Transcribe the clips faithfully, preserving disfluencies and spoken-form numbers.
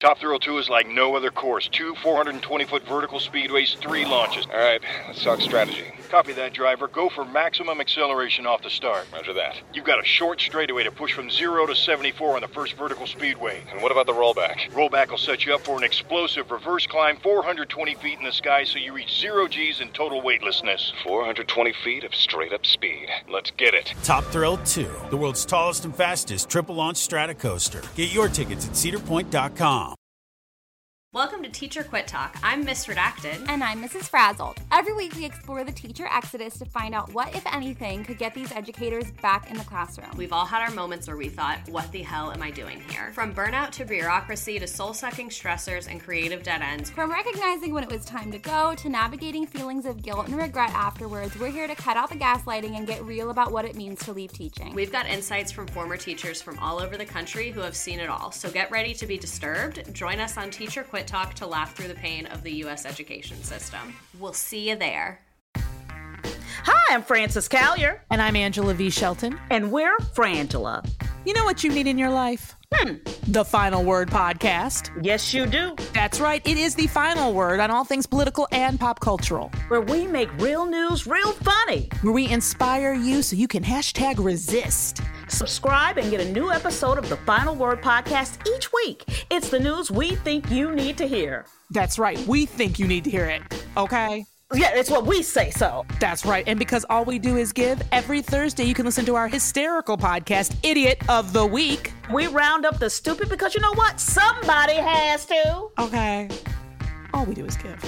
Top Thrill two is like no other course. Two four hundred twenty foot vertical speedways, three launches. All right, let's talk strategy. Copy that, driver. Go for maximum acceleration off the start. Roger that. You've got a short straightaway to push from zero to seventy-four on the first vertical speedway. And what about the rollback? Rollback will set you up for an explosive reverse climb four hundred twenty feet in the sky so you reach zero G's in total weightlessness. four hundred twenty feet of straight-up speed. Let's get it. Top Thrill two, the world's tallest and fastest triple-launch stratocoaster. Get your tickets at cedar point dot com. Welcome to Teacher Quit Talk. I'm Miss Redacted. And I'm Missus Frazzled. Every week we explore the teacher exodus to find out what, if anything, could get these educators back in the classroom. We've all had our moments where we thought, what the hell am I doing here? From burnout to bureaucracy to soul-sucking stressors and creative dead ends. From recognizing when it was time to go to navigating feelings of guilt and regret afterwards, we're here to cut out the gaslighting and get real about what it means to leave teaching. We've got insights from former teachers from all over the country who have seen it all. So get ready to be disturbed. Join us on Teacher Quit Talk to laugh through the pain of the U S education system. We'll see you there. Hi, I'm Frances Callier. And I'm Angela V. Shelton. And we're Frangela. You know what you need in your life? Hmm. The Final Word Podcast. Yes, you do. That's right. It is the final word on all things political and pop cultural. Where we make real news real funny. Where we inspire you so you can hashtag resist. Subscribe and get a new episode of the Final Word Podcast each week. It's the news we think you need to hear. That's right. We think you need to hear it. Okay? Yeah, it's what we say so. That's right. And because all we do is give, every Thursday you can listen to our hysterical podcast, Idiot of the Week. We round up the stupid because you know what? Somebody has to. Okay. All we do is give.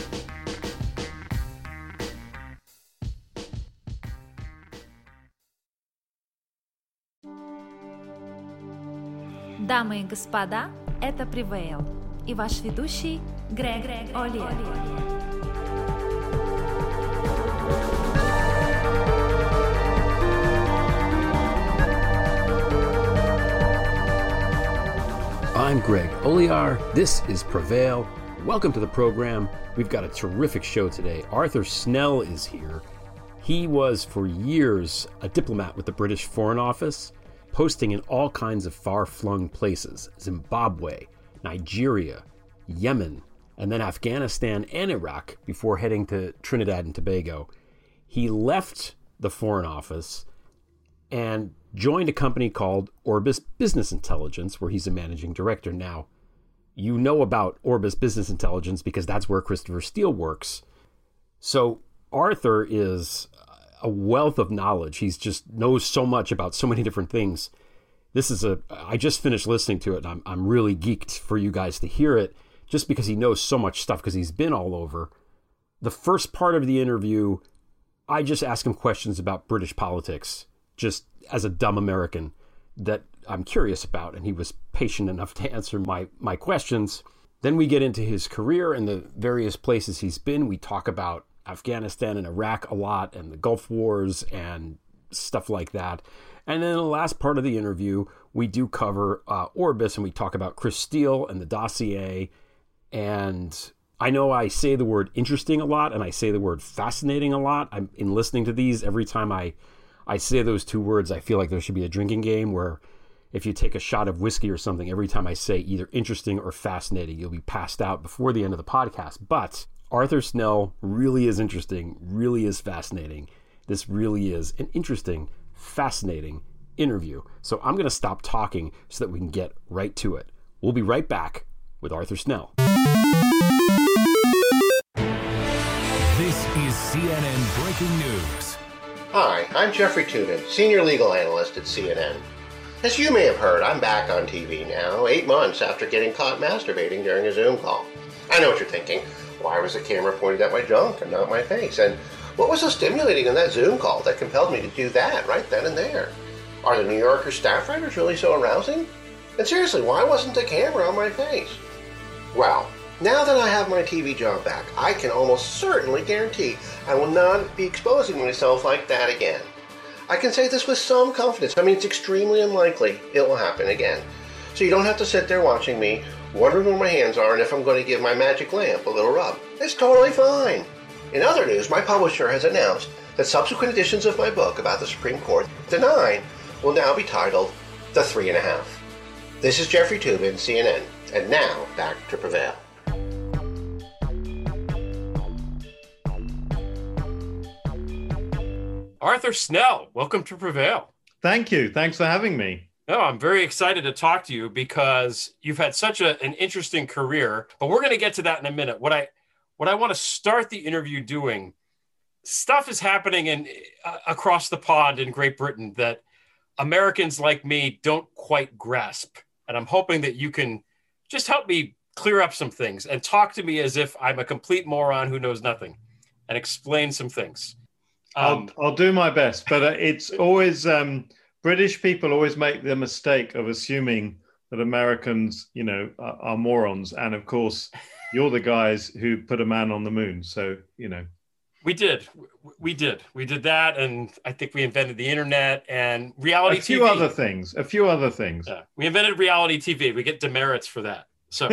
Дамы и господа, это Prevail и ваш ведущий Грег Олиер. I'm Greg Olear. This is Prevail. Welcome to the program. We've got a terrific show today. Arthur Snell is here. He was for years a diplomat with the British Foreign Office, posting in all kinds of far-flung places: Zimbabwe, Nigeria, Yemen, and then Afghanistan and Iraq before heading to Trinidad and Tobago. He left the Foreign Office and joined a company called Orbis Business Intelligence, where he's a managing director. Now, you know about Orbis Business Intelligence because that's where Christopher Steele works. So Arthur is a wealth of knowledge. He's just knows so much about so many different things. This is a, I just finished listening to it, and I'm, I'm really geeked for you guys to hear it, just because he knows so much stuff, because he's been all over. The first part of the interview, I just asked him questions about British politics, just as a dumb American that I'm curious about, and he was patient enough to answer my, my questions. Then we get into his career and the various places he's been. We talk about Afghanistan and Iraq a lot, and the Gulf Wars and stuff like that. And then in the last part of the interview, we do cover uh, Orbis, and we talk about Chris Steele and the dossier. And I know I say the word interesting a lot, and I say the word fascinating a lot. I'm in listening to these, every time I I say those two words, I feel like there should be a drinking game where if you take a shot of whiskey or something, every time I say either interesting or fascinating, you'll be passed out before the end of the podcast. But Arthur Snell really is interesting, really is fascinating. This really is an interesting, fascinating interview. So I'm going to stop talking so that we can get right to it. We'll be right back with Arthur Snell. This is C N N Breaking News. Hi, I'm Jeffrey Tubin, Senior Legal Analyst at C N N. As you may have heard, I'm back on T V now, eight months after getting caught masturbating during a Zoom call. I know what you're thinking. Why was the camera pointed at my junk and not my face? And what was so stimulating in that Zoom call that compelled me to do that right then and there? Are the New Yorker staff writers really so arousing? And seriously, why wasn't the camera on my face? Well, now that I have my T V job back, I can almost certainly guarantee I will not be exposing myself like that again. I can say this with some confidence. I mean, it's extremely unlikely it will happen again. So you don't have to sit there watching me, wondering where my hands are and if I'm going to give my magic lamp a little rub. It's totally fine. In other news, my publisher has announced that subsequent editions of my book about the Supreme Court, The Nine, will now be titled The Three and a Half. This is Jeffrey Tubin, C N N, And now, back to Prevail. Arthur Snell, welcome to Prevail. Thank you. Thanks for having me. No, I'm very excited to talk to you because you've had such a, an interesting career, but we're going to get to that in a minute. What I what I want to start the interview doing, stuff is happening in uh, across the pond in Great Britain that Americans like me don't quite grasp. And I'm hoping that you can just help me clear up some things and talk to me as if I'm a complete moron who knows nothing and explain some things. Um, I'll, I'll do my best, but uh, it's always um, British people always make the mistake of assuming that Americans, you know, are, are morons. And of course, you're the guys who put a man on the moon. So, you know. We did. We did. We did that. And I think we invented the internet and reality T V. A few other things. A few other things. Yeah. We invented reality T V. We get demerits for that. So,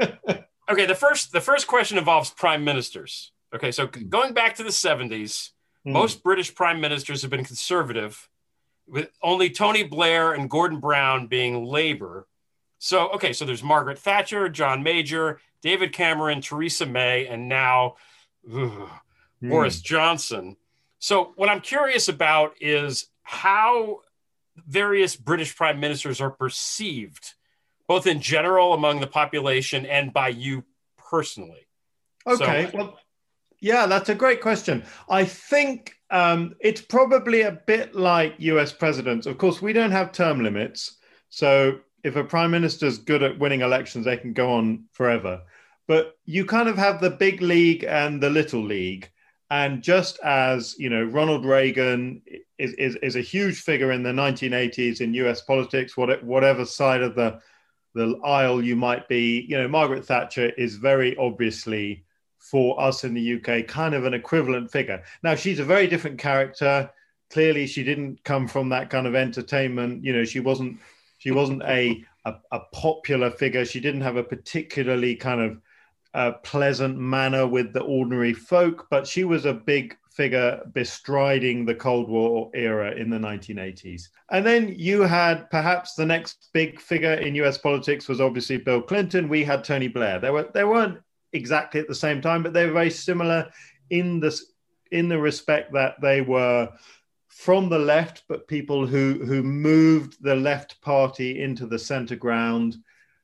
okay, the first the first question involves prime ministers. Okay, so going back to the seventies, mm. most British prime ministers have been conservative, with only Tony Blair and Gordon Brown being Labour. So, okay, so there's Margaret Thatcher, John Major, David Cameron, Theresa May, and now ugh, mm. Boris Johnson. So what I'm curious about is how various British prime ministers are perceived, both in general among the population and by you personally. Okay, so, well, yeah, that's a great question. I think um, it's probably a bit like U S presidents. Of course, we don't have term limits. So if a prime minister's good at winning elections, they can go on forever. But you kind of have the big league and the little league. And just as, you know, Ronald Reagan is, is, is a huge figure in the nineteen eighties in U S politics, what, whatever side of the, the aisle you might be, you know, Margaret Thatcher is very obviously, for us in the U K, kind of an equivalent figure. Now, she's a very different character. Clearly, she didn't come from that kind of entertainment. You know, she wasn't she wasn't a, a, a popular figure. She didn't have a particularly kind of uh, pleasant manner with the ordinary folk, but she was a big figure bestriding the Cold War era in the nineteen eighties. And then you had perhaps the next big figure in U S politics was obviously Bill Clinton. We had Tony Blair. There were there weren't exactly at the same time, but they were very similar in this in the respect that they were from the left, but people who who moved the left party into the center ground,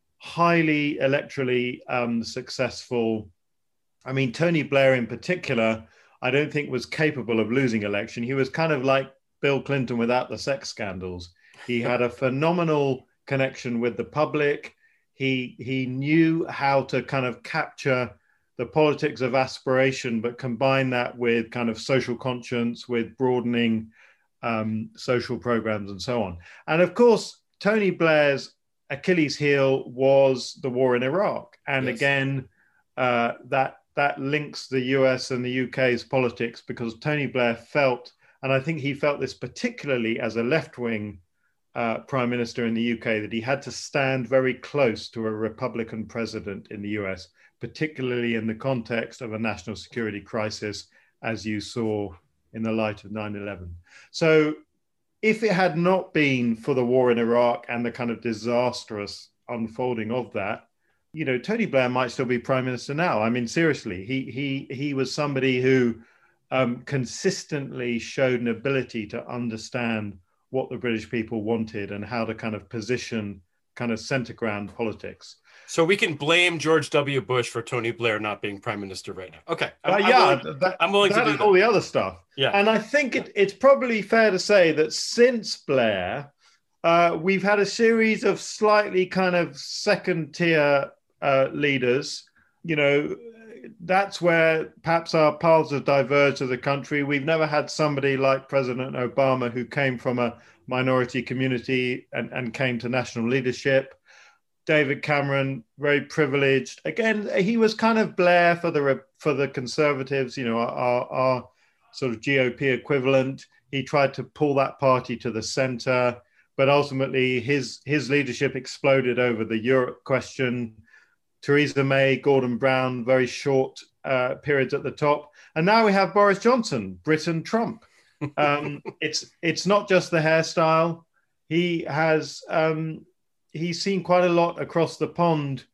highly electorally um, successful. I mean, Tony Blair in particular, I don't think was capable of losing election. He was kind of like Bill Clinton without the sex scandals. He had a phenomenal connection with the public. He he knew how to kind of capture the politics of aspiration, but combine that with kind of social conscience, with broadening um, social programs and so on. And of course, Tony Blair's Achilles heel was the war in Iraq. And yes. again, uh, that that links the U S and the U K's politics, because Tony Blair felt, and I think he felt this particularly as a left-wing Uh, prime minister in the U K, that he had to stand very close to a Republican president in the U S, particularly in the context of a national security crisis, as you saw in the light of nine eleven. So if it had not been for the war in Iraq and the kind of disastrous unfolding of that, you know, Tony Blair might still be prime minister now. I mean, seriously, he he he was somebody who um, consistently showed an ability to understand what the British people wanted and how to kind of position kind of center ground politics. So we can blame George W. Bush for Tony Blair not being prime minister right now. Okay. I'm, uh, I'm yeah, willing, that, I'm willing that to do and that. all the other stuff. Yeah. And I think it, it's probably fair to say that since Blair, uh, we've had a series of slightly kind of second tier uh, leaders. You know, that's where perhaps our paths have diverged as a country. We've never had somebody like President Obama, who came from a minority community and, and came to national leadership. David Cameron, very privileged. Again, he was kind of Blair for the for the Conservatives, you know, our, our sort of G O P equivalent. He tried to pull that party to the center, but ultimately his his leadership exploded over the Europe question. Theresa May, Gordon Brown, very short uh, periods at the top. And now we have Boris Johnson, Britain Trump. Um, it's it's not just the hairstyle. He has um, he's seen quite a lot across the pond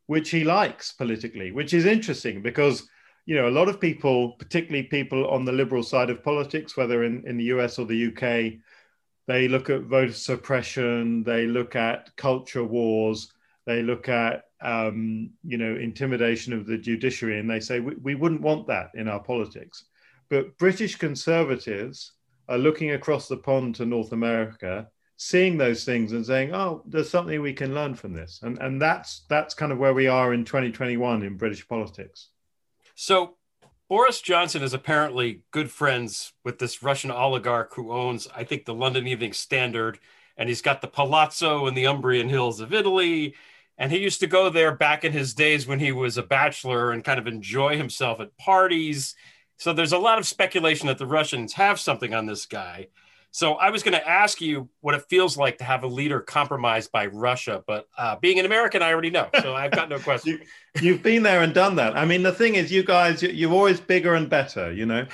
which he likes politically, which is interesting because, you know, a lot of people, particularly people on the liberal side of politics, whether in, in the U S or the U K, they look at voter suppression, they look at culture wars, they look at, um, you know, intimidation of the judiciary, and they say, we, we wouldn't want that in our politics. But British conservatives are looking across the pond to North America, seeing those things and saying, oh, there's something we can learn from this. And, and that's, that's kind of where we are in twenty twenty-one in British politics. So Boris Johnson is apparently good friends with this Russian oligarch who owns, I think, the London Evening Standard, and he's got the Palazzo in the Umbrian Hills of Italy. And he used to go there back in his days when he was a bachelor and kind of enjoy himself at parties. So there's a lot of speculation that the Russians have something on this guy. So I was going to ask you what it feels like to have a leader compromised by Russia, but uh, being an American, I already know, so I've got no question. you, you've been there and done that. I mean, the thing is, you guys, you're always bigger and better, you know?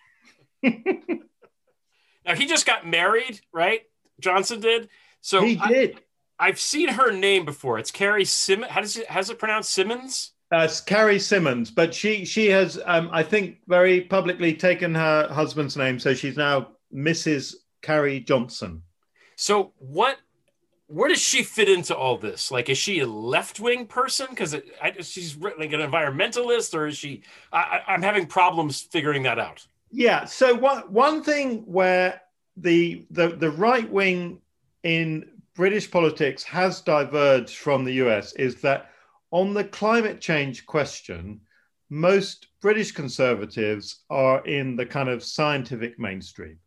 Now, he just got married, right? Johnson did. So he did. I, I've seen her name before. It's Carrie Simmons. How does it, how's it pronounced? Simmons? Uh, it's Carrie Simmons, but she she has, um, I think, very publicly taken her husband's name, so she's now Missus Carrie Johnson. So what, where does she fit into all this? Like, is she a left-wing person? Because she's like an environmentalist, or is she, I, I'm having problems figuring that out. Yeah. So one, one thing where the, the, the right wing in British politics has diverged from the U S is that on the climate change question, most British conservatives are in the kind of scientific mainstream.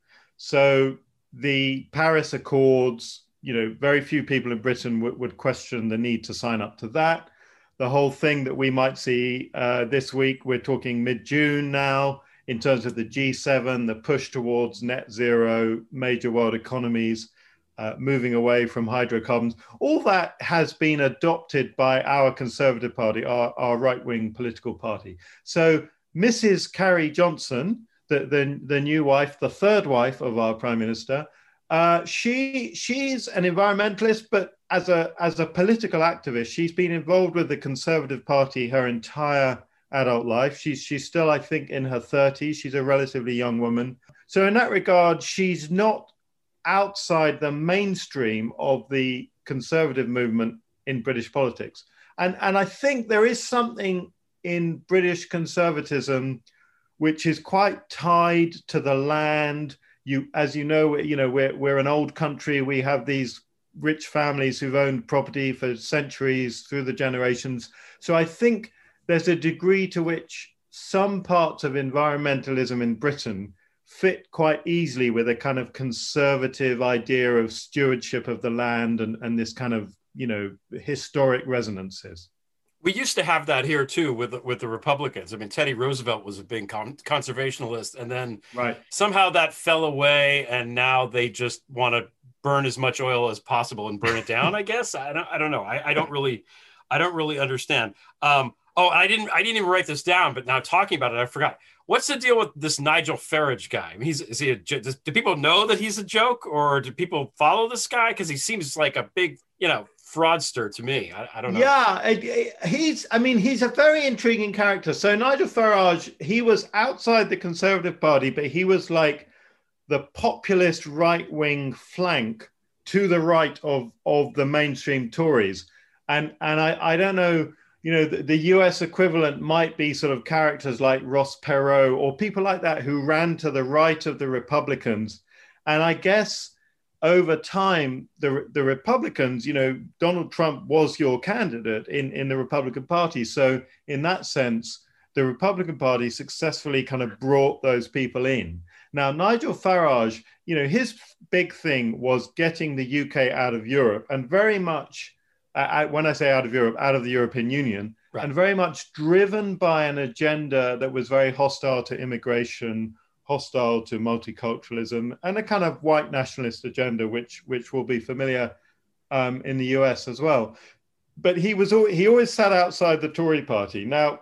So the Paris Accords, you know, very few people in Britain w- would question the need to sign up to that. The whole thing that we might see uh, this week, we're talking mid-June now, in terms of the G seven, the push towards net zero, major world economies, uh, moving away from hydrocarbons. All that has been adopted by our Conservative Party, our, our right-wing political party. So Missus Carrie Johnson, The, the, the new wife, the third wife of our prime minister, uh, she she's an environmentalist, but as a as a political activist, she's been involved with the Conservative Party her entire adult life. She's she's still, I think, in her thirties. She's a relatively young woman. So in that regard, she's not outside the mainstream of the conservative movement in British politics. And and I think there is something in British conservatism which is quite tied to the land. You, as you know, you know, we're we're an old country. We have these rich families who've owned property for centuries through the generations. So I think there's a degree to which some parts of environmentalism in Britain fit quite easily with a kind of conservative idea of stewardship of the land and, and this kind of, you know, historic resonances. We used to have that here too with with the Republicans. I mean, Teddy Roosevelt was a big con- conservationalist, and then right. somehow that fell away, and now they just want to burn as much oil as possible and burn it down. I guess I don't. I don't know. I, I don't really, I don't really understand. Um, oh, I didn't. I didn't even write this down, but now talking about it, I forgot. What's the deal with this Nigel Farage guy? I mean, he's is he? A, does, do people know that he's a joke, or do people follow this guy? Because he seems like a big, you know, fraudster to me. I, I don't know. Yeah, it, it, he's, I mean, he's a very intriguing character. So Nigel Farage, he was outside the Conservative Party, but he was like the populist right-wing flank to the right of, of the mainstream Tories. And, and I, I don't know, you know, the, the U S equivalent might be sort of characters like Ross Perot or people like that who ran to the right of the Republicans. And I guess over time, the the Republicans, you know, Donald Trump was your candidate in, in the Republican Party. So in that sense, the Republican Party successfully kind of brought those people in. Now, Nigel Farage, you know, his big thing was getting the U K out of Europe, and very much, uh, when I say out of Europe, out of the European Union, right. And very much driven by an agenda that was very hostile to immigration, hostile to multiculturalism, and a kind of white nationalist agenda, which which will be familiar um, in the U S as well. But he was he always sat outside the Tory party. Now,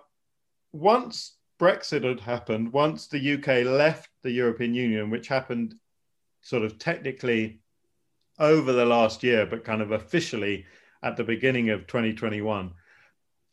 once Brexit had happened, once the U K left the European Union, which happened sort of technically over the last year, but kind of officially at the beginning of twenty twenty-one,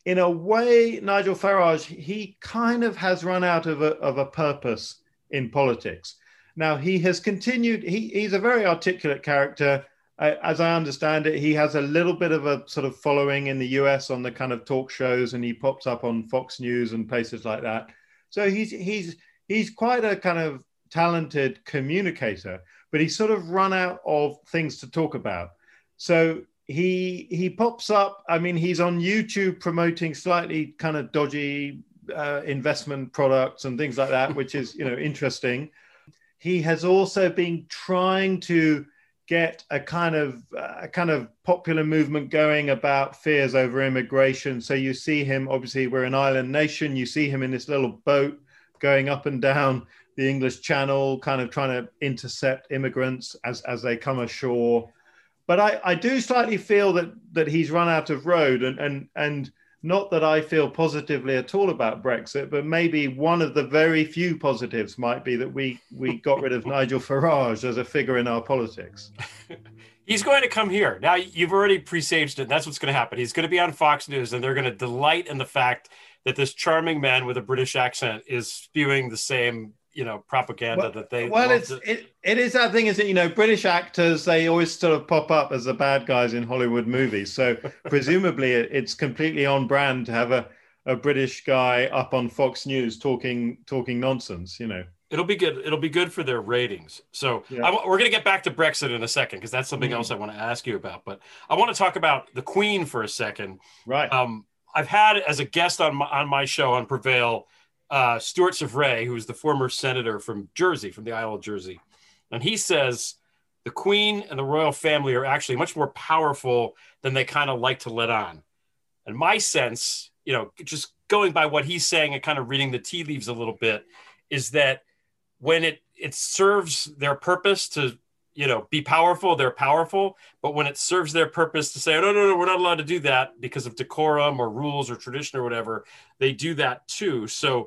in a way, Nigel Farage, he kind of has run out of a, of a purpose in politics. Now, he has continued, he, he's a very articulate character. Uh, as I understand it, he has a little bit of a sort of following in the U S on the kind of talk shows, and he pops up on Fox News and places like that. So he's he's he's quite a kind of talented communicator, but he's sort of run out of things to talk about. So he he pops up. I mean, he's on YouTube promoting slightly kind of dodgy uh, investment products and things like that, which is, you know, interesting. He has also been trying to get a kind of a kind of popular movement going about fears over immigration. So you see him, obviously we're an island nation, you see him in this little boat going up and down the English Channel, kind of trying to intercept immigrants as, as they come ashore. But I, I do slightly feel that that he's run out of road, and and and not that I feel positively at all about Brexit, but maybe one of the very few positives might be that we we got rid of Nigel Farage as a figure in our politics. He's going to come here. Now, you've already presaged it. That's what's going to happen. He's going to be on Fox News, and they're going to delight in the fact that this charming man with a British accent is spewing the same, you know, propaganda well, that they well it's to... it, it is that thing, is that, you know, British actors, they always sort of pop up as the bad guys in Hollywood movies, so presumably it, it's completely on brand to have a, a British guy up on Fox News talking talking nonsense, you know. It'll be good. It'll be good for their ratings. So yeah. I, we're going to get back to Brexit in a second, because that's something mm. else I want to ask you about. But I want to talk about the Queen for a second. Right. Um, I've had as a guest on my, on my show on Prevail, uh, Stuart Savray, who's the former senator from Jersey, from the Isle of Jersey. And he says the Queen and the royal family are actually much more powerful than they kind of like to let on. And my sense, you know, just going by what he's saying and kind of reading the tea leaves a little bit, is that when it, it serves their purpose to, you know, be powerful, they're powerful. But when it serves their purpose to say, oh, no, no, no, we're not allowed to do that because of decorum or rules or tradition or whatever, they do that too. So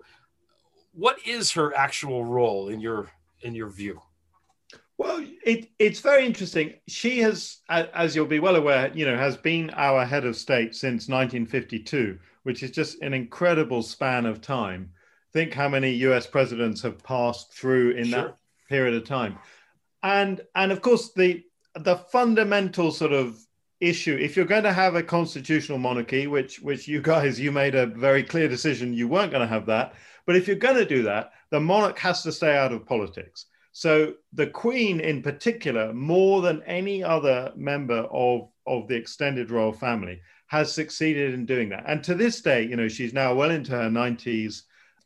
what is her actual role in your in your view? Well, it, it's very interesting. She has, as you'll be well aware, you know, has been our head of state since nineteen fifty-two, which is just an incredible span of time. Think how many U S presidents have passed through in sure. that period of time. And, and of course, the, the fundamental sort of issue, if you're going to have a constitutional monarchy, which, which you guys, you made a very clear decision you weren't going to have that. But if you're going to do that, the monarch has to stay out of politics. So the Queen in particular, more than any other member of, of the extended royal family, has succeeded in doing that. And to this day, you know, she's now well into her nineties.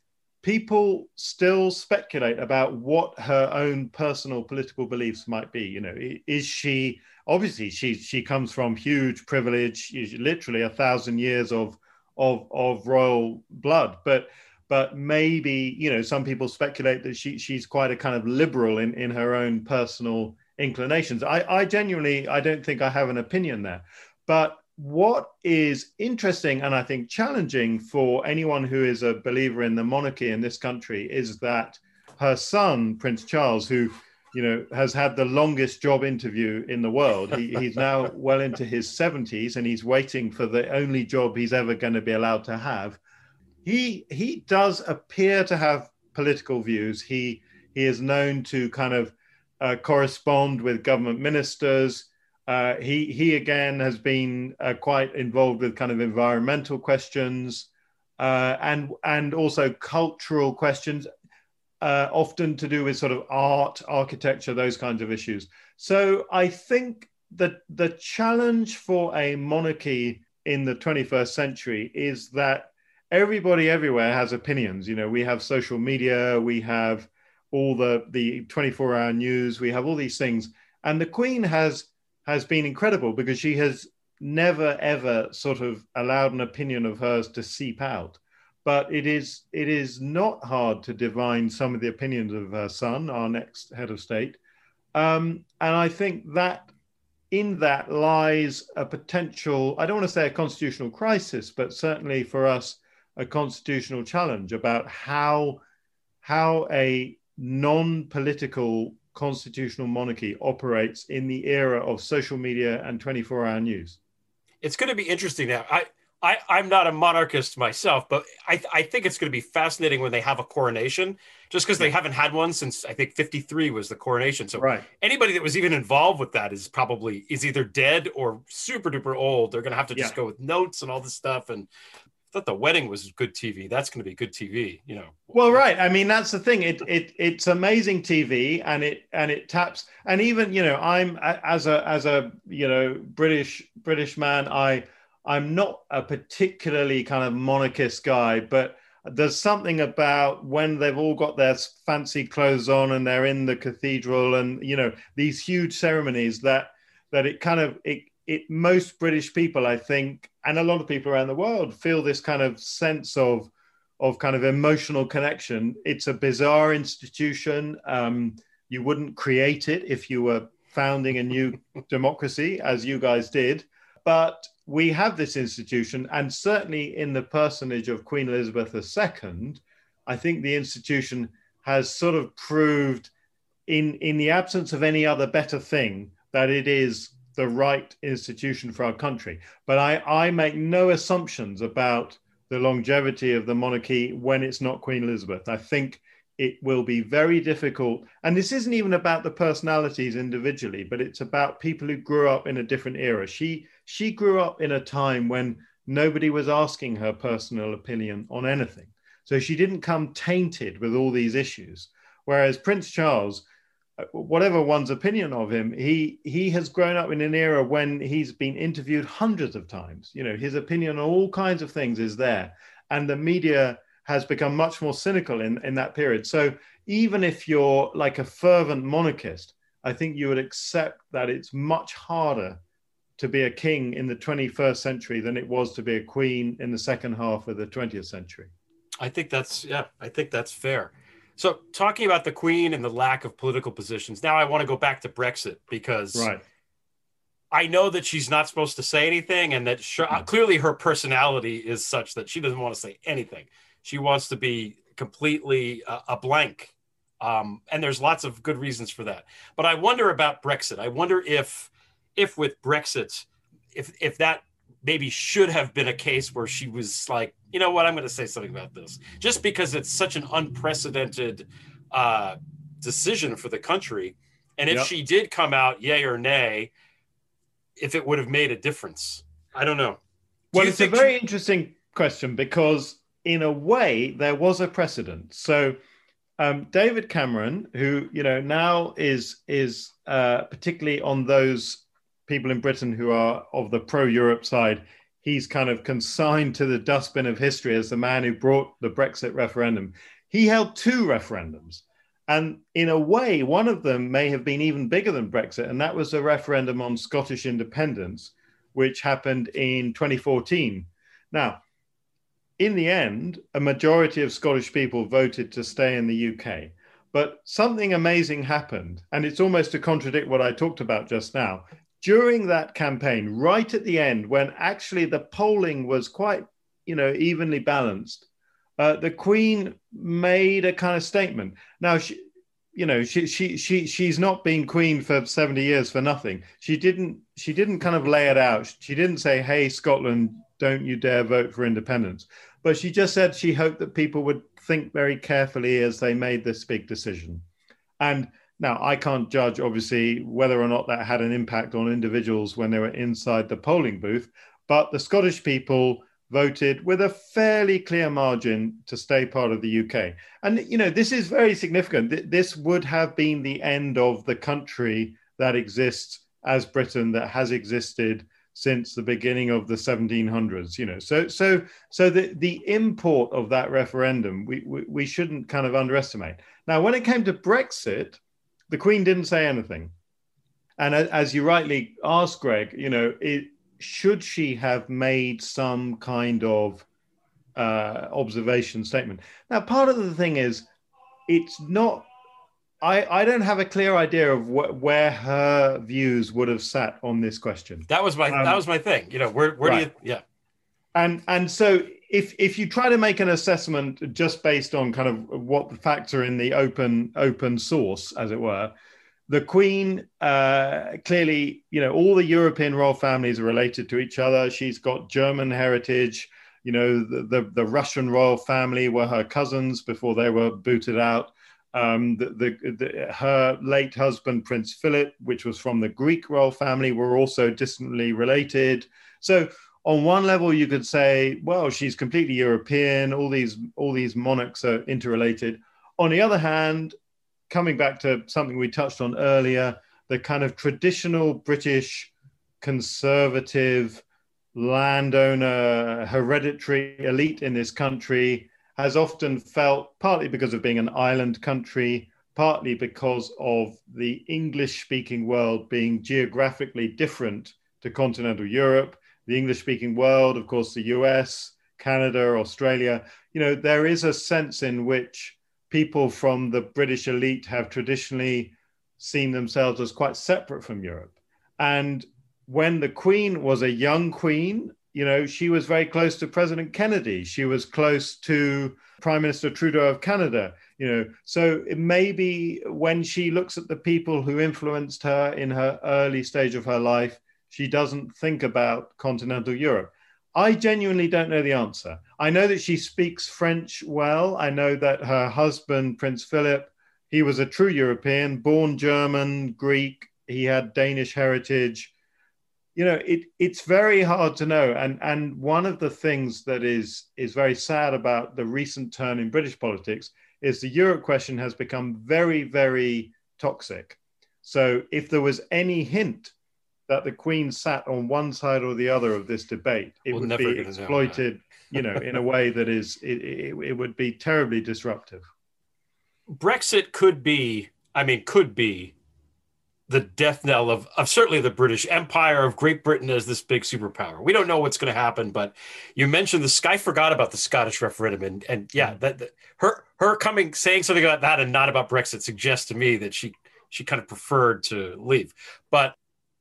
People still speculate about what her own personal political beliefs might be. You know, is she, obviously she she comes from huge privilege, literally a thousand years of of of royal blood, but but maybe, you know, some people speculate that she she's quite a kind of liberal in in her own personal inclinations. I I genuinely, I don't think I have an opinion there. But what is interesting and I think challenging for anyone who is a believer in the monarchy in this country is that her son, Prince Charles, who, you know, has had the longest job interview in the world, he, he's now well into his seventies and he's waiting for the only job he's ever going to be allowed to have. He he does appear to have political views. He he is known to kind of uh, correspond with government ministers. Uh, he he again has been uh, quite involved with kind of environmental questions uh, and and also cultural questions, uh, often to do with sort of art, architecture, those kinds of issues. So I think that the challenge for a monarchy in the twenty-first century is that everybody everywhere has opinions. You know, we have social media, we have all the the twenty-four hour news, we have all these things, and the Queen has. has been incredible because she has never, ever sort of allowed an opinion of hers to seep out. But it is it is not hard to divine some of the opinions of her son, our next head of state. Um, and I think that in that lies a potential, I don't want to say a constitutional crisis, but certainly for us, a constitutional challenge about how, how a non-political constitutional monarchy operates in the era of social media and twenty-four hour news. It's going to be interesting now. I, I, I'm not a monarchist myself, but I, I think it's going to be fascinating when they have a coronation, just because they haven't had one since I think fifty-three was the coronation. So right. anybody that was even involved with that is probably is either dead or super duper old. They're going to have to just Yeah. go with notes and all this stuff. And I thought the wedding was good T V. That's going to be good T V, you know. Well, right. I mean, that's the thing. It it it's amazing T V, and it and it taps. And even you know, I'm as a as a you know British British man, I. I'm not a particularly kind of monarchist guy, but there's something about when they've all got their fancy clothes on and they're in the cathedral and, you know, these huge ceremonies that that it kind of, it, it most British people, I think, and a lot of people around the world feel this kind of sense of, of kind of emotional connection. It's a bizarre institution. Um, you wouldn't create it if you were founding a new democracy, as you guys did. But we have this institution, and certainly in the personage of Queen Elizabeth the Second, I think the institution has sort of proved, in, in the absence of any other better thing, that it is the right institution for our country. But I, I make no assumptions about the longevity of the monarchy when it's not Queen Elizabeth. I think it will be very difficult. And this isn't even about the personalities individually, but it's about people who grew up in a different era. She she grew up in a time when nobody was asking her personal opinion on anything. So she didn't come tainted with all these issues. Whereas Prince Charles, whatever one's opinion of him, he he has grown up in an era when he's been interviewed hundreds of times. You know, his opinion on all kinds of things is there. And the media has become much more cynical in, in that period. So even if you're like a fervent monarchist, I think you would accept that it's much harder to be a king in the twenty-first century than it was to be a queen in the second half of the twentieth century. I think that's, yeah, I think that's fair. So talking about the Queen and the lack of political positions, now I want to go back to Brexit because right. I know that she's not supposed to say anything, and that she, mm. clearly her personality is such that she doesn't want to say anything. She wants to be completely uh, a blank. Um, and there's lots of good reasons for that. But I wonder about Brexit. I wonder if, if with Brexit, if if that maybe should have been a case where she was like, you know what, I'm going to say something about this, just because it's such an unprecedented uh, decision for the country. And if yep. she did come out yay or nay, if it would have made a difference. I don't know. Do well, it's a very she- interesting question, because in a way there was a precedent. So um, David Cameron, who, you know, now is, is uh, particularly on those people in Britain who are of the pro-Europe side, he's kind of consigned to the dustbin of history as the man who brought the Brexit referendum. He held two referendums. And in a way, one of them may have been even bigger than Brexit, and that was a referendum on Scottish independence, which happened in twenty fourteen. Now, in the end, a majority of Scottish people voted to stay in the U K. But something amazing happened, and it's almost to contradict what I talked about just now. During that campaign, right at the end, when actually the polling was quite, you know, evenly balanced, uh, the Queen made a kind of statement. Now, she, you know, she she she she's not been Queen for seventy years for nothing. She didn't she didn't kind of lay it out. She didn't say, "Hey, Scotland, don't you dare vote for independence." But she just said she hoped that people would think very carefully as they made this big decision. And now, I can't judge, obviously, whether or not that had an impact on individuals when they were inside the polling booth, but the Scottish people voted with a fairly clear margin to stay part of the U K. And, you know, this is very significant. This would have been the end of the country that exists as Britain, that has existed since the beginning of the seventeen hundreds, you know. So so so the, the import of that referendum, we, we, we shouldn't kind of underestimate. Now, when it came to Brexit, the Queen didn't say anything. And as you rightly asked, Greg, you know, it, should she have made some kind of uh, observation statement? Now, part of the thing is, it's not, I, I don't have a clear idea of wh- where her views would have sat on this question. That was my, um, that was my thing. You know, where, where right. do you, yeah. And, and so if, if you try to make an assessment just based on kind of what the facts are in the open, open source, as it were, the Queen, uh, clearly, you know, all the European royal families are related to each other. She's got German heritage. You know, the, the, the Russian royal family were her cousins before they were booted out. Um, the, the, the, her late husband, Prince Philip, which was from the Greek royal family, were also distantly related. So on one level, you could say, well, she's completely European. All these, all these monarchs are interrelated. On the other hand, coming back to something we touched on earlier, the kind of traditional British conservative landowner hereditary elite in this country has often felt, partly because of being an island country, partly because of the English-speaking world being geographically different to continental Europe, the English-speaking world, of course, the U S, Canada, Australia. You know, there is a sense in which people from the British elite have traditionally seen themselves as quite separate from Europe. And when the Queen was a young queen, you know, she was very close to President Kennedy. She was close to Prime Minister Trudeau of Canada, you know. So it may be when she looks at the people who influenced her in her early stage of her life, she doesn't think about continental Europe. I genuinely don't know the answer. I know that she speaks French well. I know that her husband, Prince Philip, he was a true European, born German, Greek. He had Danish heritage. You know, it, it's very hard to know. And, and one of the things that is, is very sad about the recent turn in British politics is the Europe question has become very, very toxic. So if there was any hint that the Queen sat on one side or the other of this debate, it we'll would be exploited, you know, in a way that is, it, it, it would be terribly disruptive. Brexit could be, I mean, could be the death knell of, of certainly the British Empire, of Great Britain as this big superpower. We don't know what's going to happen, but you mentioned the Sky forgot about the Scottish referendum. And, and yeah, that, that her, her coming, saying something about that and not about Brexit suggests to me that she, she kind of preferred to leave. But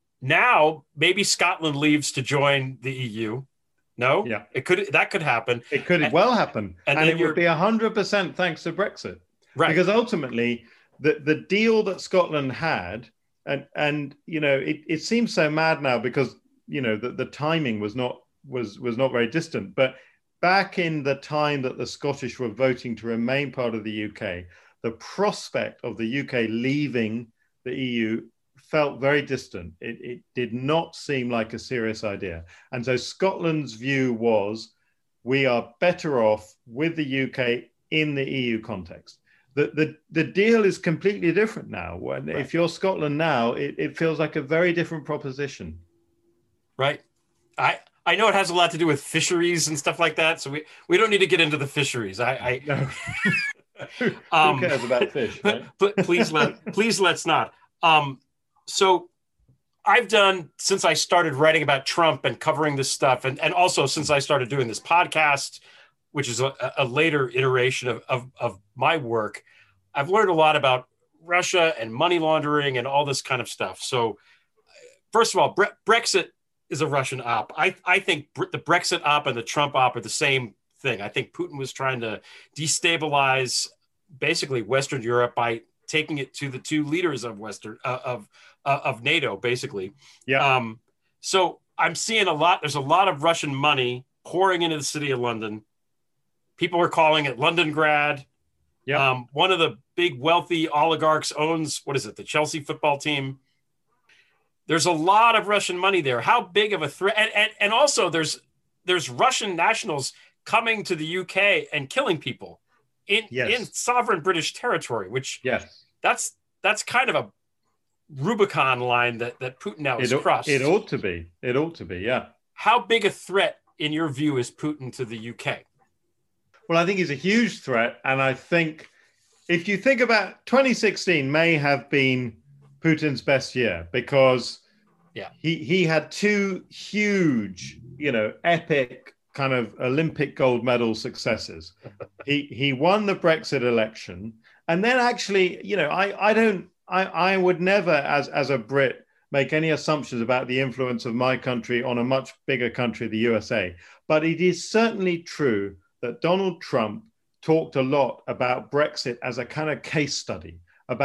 now maybe Scotland leaves to join the E U. No, yeah, it could, that could happen. It could and, well happen. And, and it would be a hundred percent thanks to Brexit. Right. Because ultimately the, the deal that Scotland had, and, and, you know, it, it seems so mad now because, you know, the, the timing was not, was, was not very distant, but back in the time that the Scottish were voting to remain part of the U K, the prospect of the U K leaving the E U felt very distant. It, it did not seem like a serious idea. And so Scotland's view was, we are better off with the U K in the E U context. The, the, the deal is completely different now. When, right. If you're Scotland now, it, it feels like a very different proposition. Right. I, I know it has a lot to do with fisheries and stuff like that. So we, we don't need to get into the fisheries. I, I no. Who um, cares about fish? Right? But please let please let's not. Um, so I've done, since I started writing about Trump and covering this stuff, and, and also since I started doing this podcast, which is a, a later iteration of, of, of my work, I've learned a lot about Russia and money laundering and all this kind of stuff. So first of all, Bre- Brexit is a Russian op. I, I think the Brexit op and the Trump op are the same thing. I think Putin was trying to destabilize basically Western Europe by taking it to the two leaders of Western uh, of uh, of NATO, basically. Yeah. Um, so I'm seeing a lot. There's a lot of Russian money pouring into the city of London. People are calling it Londongrad. Yeah. Um, one of the big wealthy oligarchs owns, what is it, the Chelsea football team. There's a lot of Russian money there. How big of a threat? And, and, and also there's there's Russian nationals coming to the U K and killing people in, yes. in sovereign British territory, which yes. that's that's kind of a Rubicon line that, that Putin now has it, crossed. It ought to be. It ought to be, yeah. How big a threat, in your view, is Putin to the U K? Well, I think he's a huge threat. And I think if you think about twenty sixteen may have been Putin's best year because yeah. he, he had two huge, you know, epic kind of Olympic gold medal successes. he he won the Brexit election. And then actually, you know, I, I don't, I, I would never, as, as a Brit, make any assumptions about the influence of my country on a much bigger country, the U S A. But it is certainly true that Donald Trump talked a lot about Brexit as a kind of case study, about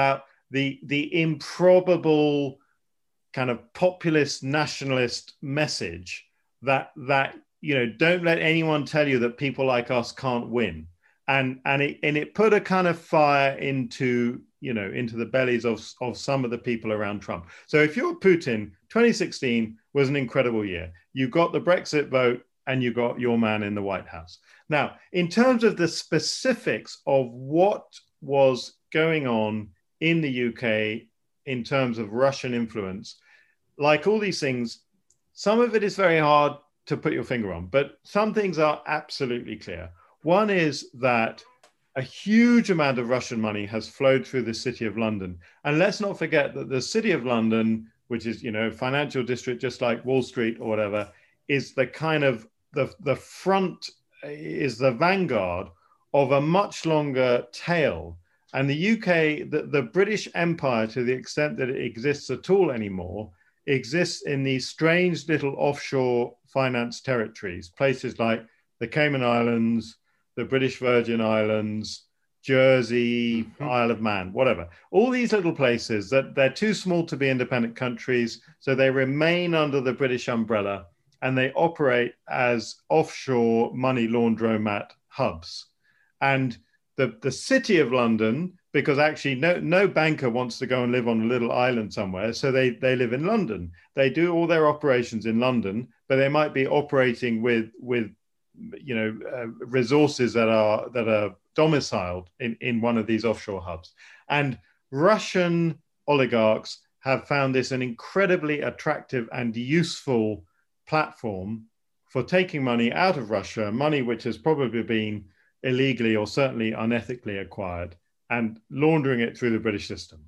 the the improbable kind of populist nationalist message that that you know, don't let anyone tell you that people like us can't win. And and it and it put a kind of fire into, you know, into the bellies of, of some of the people around Trump. So if you're Putin, twenty sixteen was an incredible year. You got the Brexit vote and you got your man in the White House. Now, in terms of the specifics of what was going on in the U K in terms of Russian influence, like all these things, some of it is very hard to put your finger on, but some things are absolutely clear. One is that a huge amount of Russian money has flowed through the City of London. And let's not forget that the City of London, which is, you know, financial district, just like Wall Street or whatever, is the kind of the, the front, is the vanguard of a much longer tail. And the U K, the, the British Empire, to the extent that it exists at all anymore, exists in these strange little offshore finance territories, places like the Cayman Islands, the British Virgin Islands, Jersey, mm-hmm. Isle of Man, whatever. All these little places that they're too small to be independent countries, so they remain under the British umbrella and they operate as offshore money laundromat hubs. And the, the City of London, because actually no, no banker wants to go and live on a little island somewhere, so they, they live in London. They do all their operations in London, but they might be operating with, with you know, uh, resources that are that are domiciled in, in one of these offshore hubs. And Russian oligarchs have found this an incredibly attractive and useful platform for taking money out of Russia, money which has probably been illegally or certainly unethically acquired, and laundering it through the British system.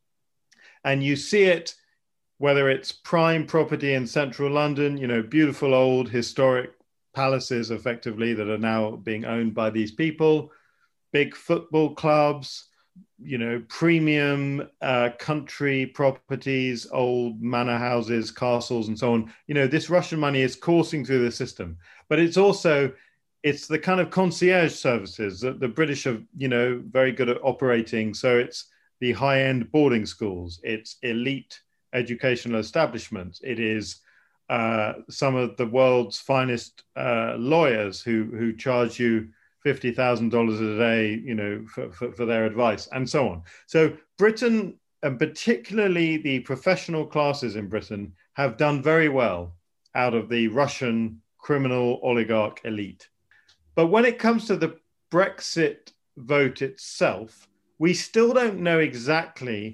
And you see it, whether it's prime property in central London, you know, beautiful old historic palaces effectively that are now being owned by these people, big football clubs, you know, premium uh, country properties, old manor houses, castles, and so on. You know, this Russian money is coursing through the system, but it's also, it's the kind of concierge services that the British are, you know, very good at operating. So it's the high-end boarding schools, it's elite educational establishments, it is uh, some of the world's finest uh, lawyers who who charge you fifty thousand dollars a day, you know, for, for, for their advice, and so on. So Britain, and particularly the professional classes in Britain, have done very well out of the Russian criminal oligarch elite. But when it comes to the Brexit vote itself, we still don't know exactly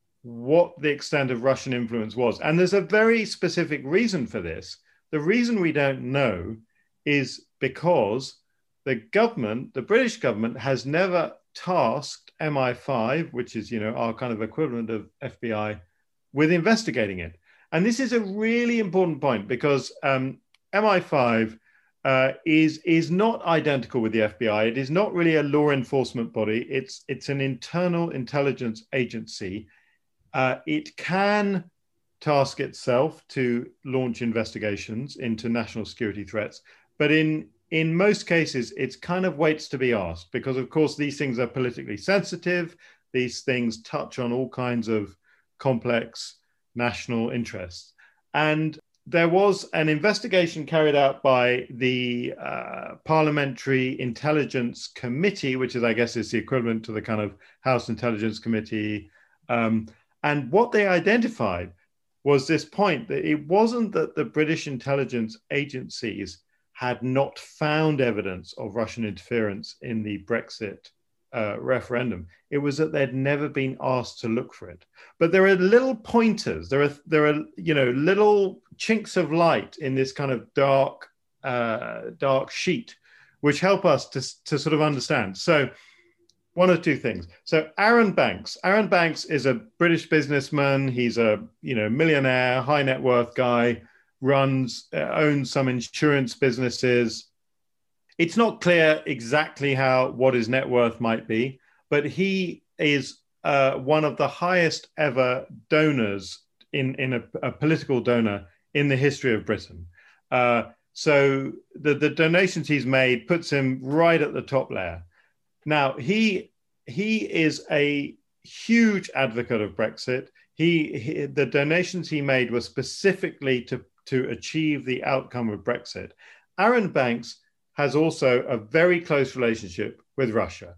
what the extent of Russian influence was. And there's a very specific reason for this. The reason we don't know is because the government, the British government, has never tasked M I five, which is, you know, our kind of equivalent of F B I, with investigating it. And this is a really important point because um, M I five uh, is, is not identical with the F B I. It is not really a law enforcement body. It's, it's an internal intelligence agency. Uh, it can task itself to launch investigations into national security threats, but in in most cases, it's kind of waits to be asked because, of course, these things are politically sensitive. These things touch on all kinds of complex national interests. And there was an investigation carried out by the uh, Parliamentary Intelligence Committee, which is, I guess, is the equivalent to the kind of House Intelligence Committee. Um, and what they identified was this point that it wasn't that the British intelligence agencies had not found evidence of Russian interference in the Brexit uh, referendum. It was that they'd never been asked to look for it. But there are little pointers. There are, there are, you know, little chinks of light in this kind of dark, uh, dark sheet, which help us to, to sort of understand. So one or two things. So Aaron Banks, Aaron Banks is a British businessman. He's a, you know, millionaire, high net worth guy, runs, uh, owns some insurance businesses. It's not clear exactly how, what his net worth might be, but he is uh, one of the highest ever donors in, in a, a political donor in the history of Britain. Uh, so the, the donations he's made puts him right at the top layer. Now, he, he is a huge advocate of Brexit. He, he the donations he made were specifically to, to achieve the outcome of Brexit. Arron Banks has also a very close relationship with Russia.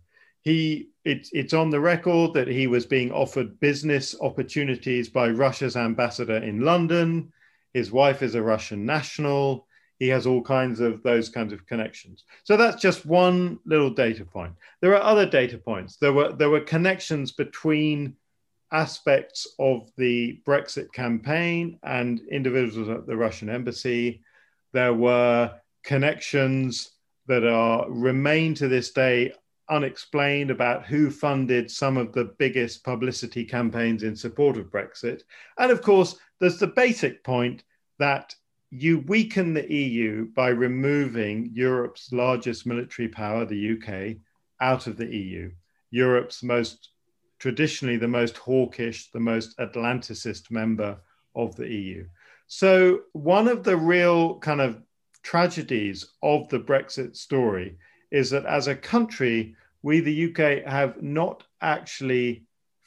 He it's it's on the record that he was being offered business opportunities by Russia's ambassador in London. His wife is a Russian national. He has all kinds of those kinds of connections. So that's just one little data point. There are other data points. There were there were connections between aspects of the Brexit campaign and individuals at the Russian embassy. There were connections that are remain to this day unexplained about who funded some of the biggest publicity campaigns in support of Brexit. And of course, there's the basic point that you weaken the E U by removing Europe's largest military power, the U K, out of the E U. Europe's most, traditionally the most hawkish, the most Atlanticist member of the E U. So one of the real kind of tragedies of the Brexit story is that as a country, we, the U K, have not actually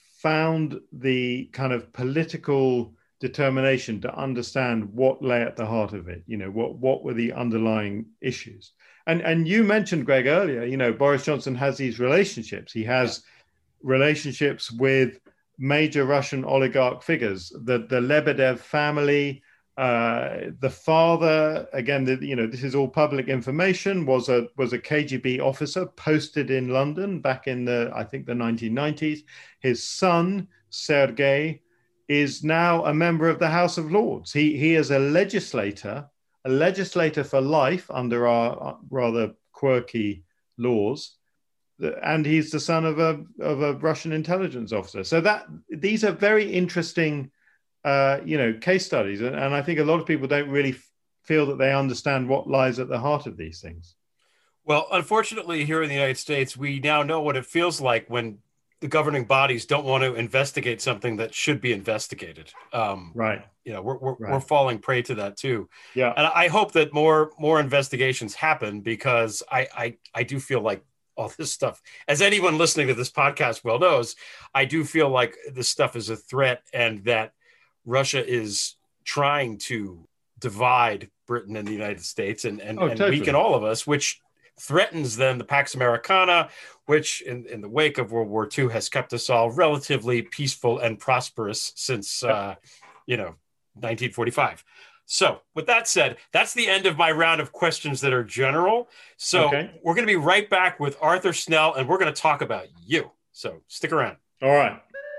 found the kind of political determination to understand what lay at the heart of it. You know, what, what were the underlying issues? And, and you mentioned, Greg, earlier, you know, Boris Johnson has these relationships. He has relationships with major Russian oligarch figures, the, the Lebedev family. Uh, the father, again, the, you know, this is all public information, was a was a K G B officer posted in London back in the, I think, the nineteen nineties. His son, Sergei, is now a member of the House of Lords. He he is a legislator, a legislator for life under our rather quirky laws, and he's the son of a of a Russian intelligence officer. So that these are very interesting Uh, you know, case studies. And, and I think a lot of people don't really f- feel that they understand what lies at the heart of these things. Well, unfortunately, here in the United States, we now know what it feels like when the governing bodies don't want to investigate something that should be investigated. Um, right. You know, we're, we're, right. we're falling prey to that too. Yeah. And I hope that more, more investigations happen, because I, I, I do feel like all this stuff, as anyone listening to this podcast well knows, I do feel like this stuff is a threat, and that Russia is trying to divide Britain and the United States and, and, oh, and totally. weaken all of us, which threatens then the Pax Americana, which in, in the wake of World War Two has kept us all relatively peaceful and prosperous since, uh, you know, nineteen forty-five. So with that said, that's the end of my round of questions that are general. So okay. We're going to be right back with Arthur Snell, and we're going to talk about you. So stick around. All right.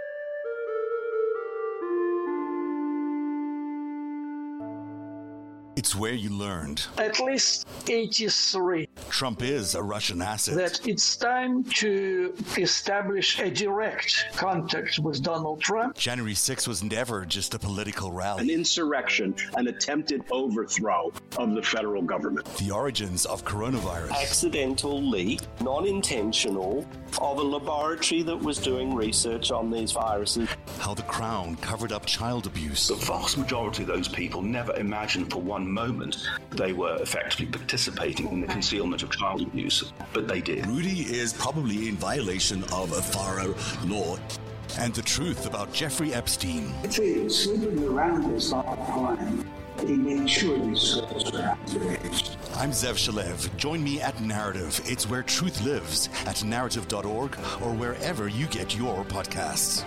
It's where you learned. At least eighty-three. Trump is a Russian asset. That it's time to establish a direct contact with Donald Trump. January sixth was never just a political rally. An insurrection, an attempted overthrow of the federal government. The origins of coronavirus. Accidental leak, non-intentional, of a laboratory that was doing research on these viruses. How the Crown covered up child abuse. The vast majority of those people never imagined for one moment they were effectively participating in the concealment of child abuse, but they did. Rudy is probably in violation of a FARA law. And the truth about Jeffrey Epstein. Actually, sleeping around is not a crime. He made sure these girls were underage. I'm Zev Shalev. Join me at Narrative. It's where truth lives, at narrative dot org or wherever you get your podcasts.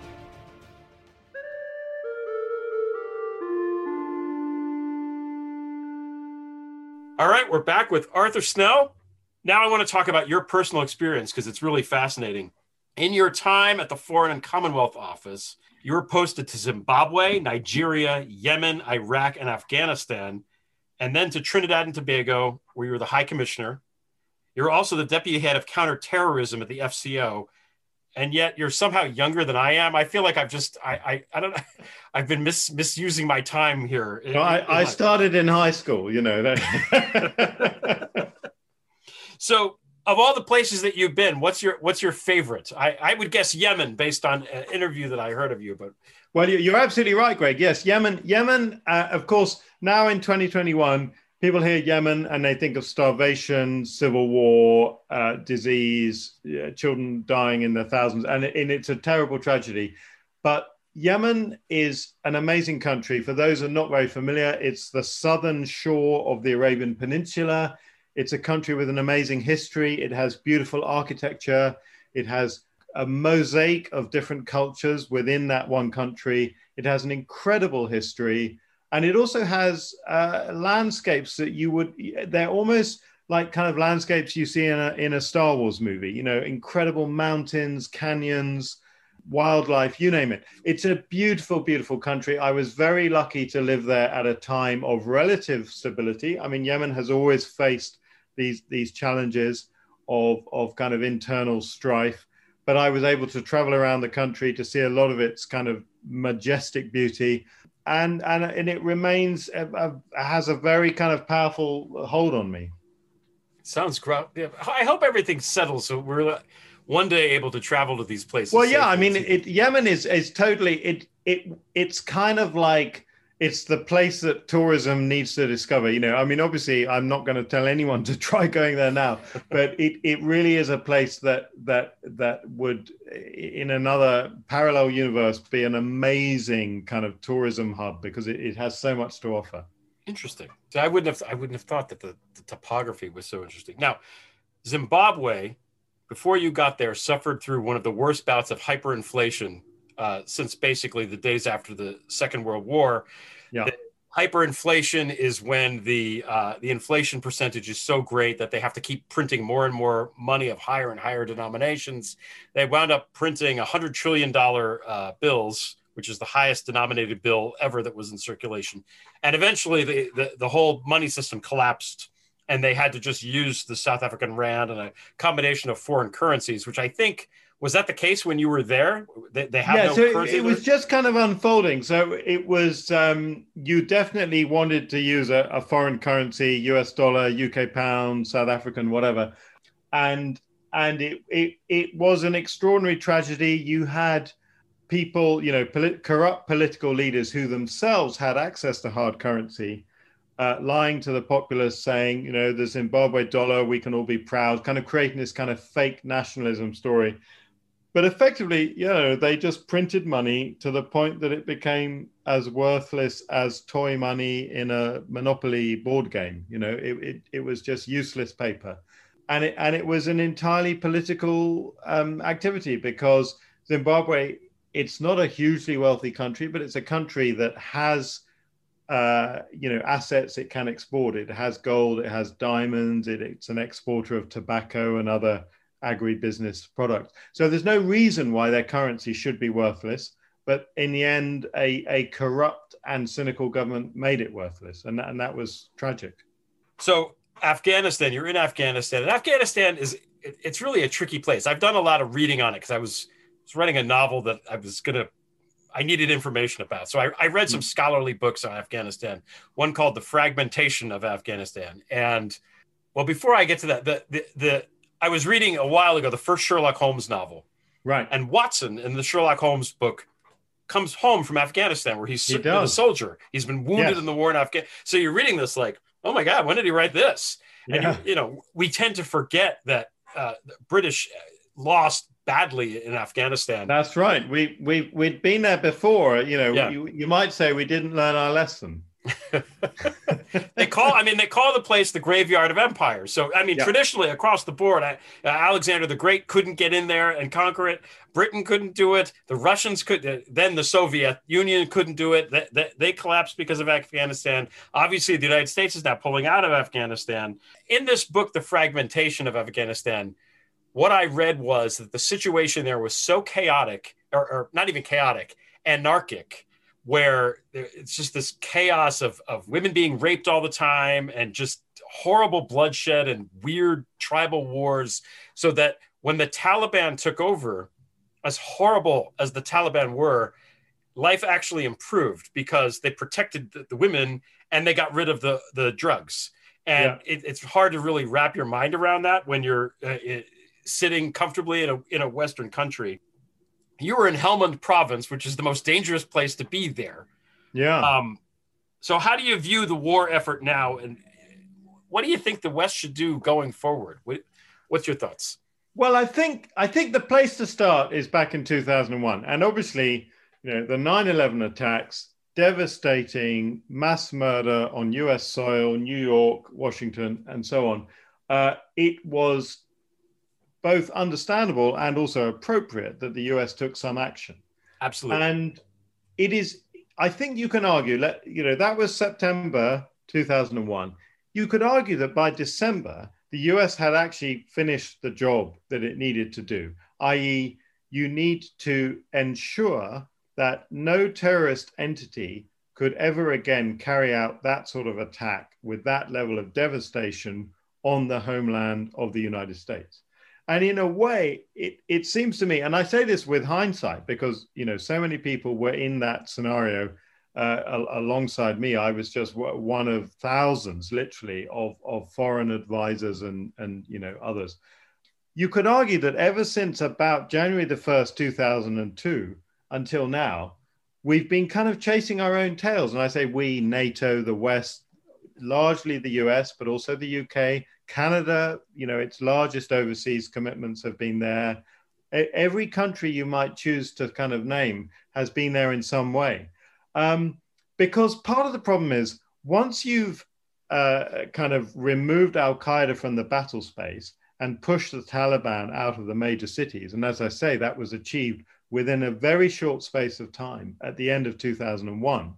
All right, we're back with Arthur Snell. Now I want to talk about your personal experience, because it's really fascinating. In your time at the Foreign and Commonwealth Office, you were posted to Zimbabwe, Nigeria, Yemen, Iraq, and Afghanistan, and then to Trinidad and Tobago, where you were the High Commissioner. You're also the Deputy Head of Counterterrorism at the F C O, and yet you're somehow younger than I am. I feel like I've just, I, I, I don't know, I've been mis- misusing my time here. Well, I, I started in high school, you know. So, of all the places that you've been, what's your what's your favorite? I, I would guess Yemen, based on an interview that I heard of you. But well, you're absolutely right, Greg. Yes, Yemen. Yemen, uh, of course, now in twenty twenty-one, people hear Yemen and they think of starvation, civil war, uh, disease, uh, children dying in their thousands, and, it, and it's a terrible tragedy. But Yemen is an amazing country. For those who are not very familiar, it's the southern shore of the Arabian Peninsula. It's a country with an amazing history. It has beautiful architecture. It has a mosaic of different cultures within that one country. It has an incredible history. And it also has uh, landscapes that you would, they're almost like kind of landscapes you see in a, in a Star Wars movie, you know, incredible mountains, canyons, wildlife, you name it. It's a beautiful, beautiful country. I was very lucky to live there at a time of relative stability. I mean, Yemen has always faced these, these challenges of, of kind of internal strife, but I was able to travel around the country to see a lot of its kind of majestic beauty. And, and, and it remains, uh, has a very kind of powerful hold on me. Sounds great. I hope everything settles so we're one day able to travel to these places. Well, yeah, I mean, it, Yemen is is totally it it it's kind of like it's the place that tourism needs to discover. You know, I mean, obviously, I'm not going to tell anyone to try going there now, but it it really is a place that that that would, in another parallel universe, be an amazing kind of tourism hub because it, it has so much to offer. Interesting. So I wouldn't have I wouldn't have thought that the, the topography was so interesting. Now, Zimbabwe, before you got there, suffered through one of the worst bouts of hyperinflation uh, since basically the days after the Second World War. Yeah. The hyperinflation is when the uh, the inflation percentage is so great that they have to keep printing more and more money of higher and higher denominations. They wound up printing one hundred trillion dollars uh, bills, which is the highest denominated bill ever that was in circulation. And eventually the, the, the whole money system collapsed, and they had to just use the South African rand and a combination of foreign currencies, which I think, was that the case when you were there? They, they have yeah, no so currency it, it was just kind of unfolding. So it was, um, you definitely wanted to use a, a foreign currency, U S dollar, U K pound, South African, whatever. And and it it, it was an extraordinary tragedy. You had people, you know, polit- corrupt political leaders who themselves had access to hard currency, Uh, lying to the populace, saying, you know, the Zimbabwe dollar, we can all be proud, kind of creating this kind of fake nationalism story. But effectively, you know, they just printed money to the point that it became as worthless as toy money in a Monopoly board game. You know, it it, it was just useless paper. And it, and it was an entirely political um, activity because Zimbabwe, it's not a hugely wealthy country, but it's a country that has Uh, you know, assets it can export. It has gold, it has diamonds, it, it's an exporter of tobacco and other agribusiness products. So there's no reason why their currency should be worthless. But in the end, a, a corrupt and cynical government made it worthless. And that, and that was tragic. So Afghanistan, you're in Afghanistan. And Afghanistan is, it, it's really a tricky place. I've done a lot of reading on it because I was, was writing a novel that I was going to I needed information about. So I, I read some scholarly books on Afghanistan, one called The Fragmentation of Afghanistan. And well, before I get to that, the, the, the I was reading a while ago, the first Sherlock Holmes novel. Right. And Watson in the Sherlock Holmes book comes home from Afghanistan where he's he been a soldier. He's been wounded yes. in the war in Afghanistan. So you're reading this like, oh my God, when did he write this? Yeah. And you, you know, we tend to forget that uh, the British lost badly in Afghanistan. That's right. We we we'd been there before. You know, yeah. you, you might say we didn't learn our lesson. they call. I mean, they call the place the graveyard of empires. So I mean, yeah. traditionally across the board, I, uh, Alexander the Great couldn't get in there and conquer it. Britain couldn't do it. The Russians could. Uh, then the Soviet Union couldn't do it. They, they, they collapsed because of Afghanistan. Obviously, the United States is now pulling out of Afghanistan. In this book, The Fragmentation of Afghanistan, what I read was that the situation there was so chaotic, or, or not even chaotic, anarchic, where it's just this chaos of, of women being raped all the time and just horrible bloodshed and weird tribal wars. So that when the Taliban took over, as horrible as the Taliban were, life actually improved because they protected the, the women and they got rid of the, the drugs. And yeah. it, it's hard to really wrap your mind around that when you're uh, it, sitting comfortably in a in a Western country. You were in Helmand province, which is the most dangerous place to be there. Yeah. Um, so how do you view the war effort now? And what do you think the West should do going forward? What, what's your thoughts? Well, I think I think the place to start is back in two thousand one. And obviously, you know, the nine eleven attacks, devastating mass murder on U S soil, New York, Washington, and so on. Uh, it was both understandable and also appropriate that the U S took some action. Absolutely. And it is, I think you can argue, let, you know, that was September two thousand one. You could argue that by December, the U S had actually finished the job that it needed to do, that is, you need to ensure that no terrorist entity could ever again carry out that sort of attack with that level of devastation on the homeland of the United States. And in a way, it, it seems to me, and I say this with hindsight, because, you know, so many people were in that scenario uh, a- alongside me. I was just w- one of thousands, literally, of, of foreign advisors and, and, you know, others. You could argue that ever since about January the first, two thousand two, until now, we've been kind of chasing our own tails. And I say we, NATO, the West, largely the U S, but also the U K, Canada, you know, its largest overseas commitments have been there. Every country you might choose to kind of name has been there in some way. Um, because part of the problem is once you've uh, kind of removed Al-Qaeda from the battle space and pushed the Taliban out of the major cities, and as I say, that was achieved within a very short space of time at the end of two thousand one,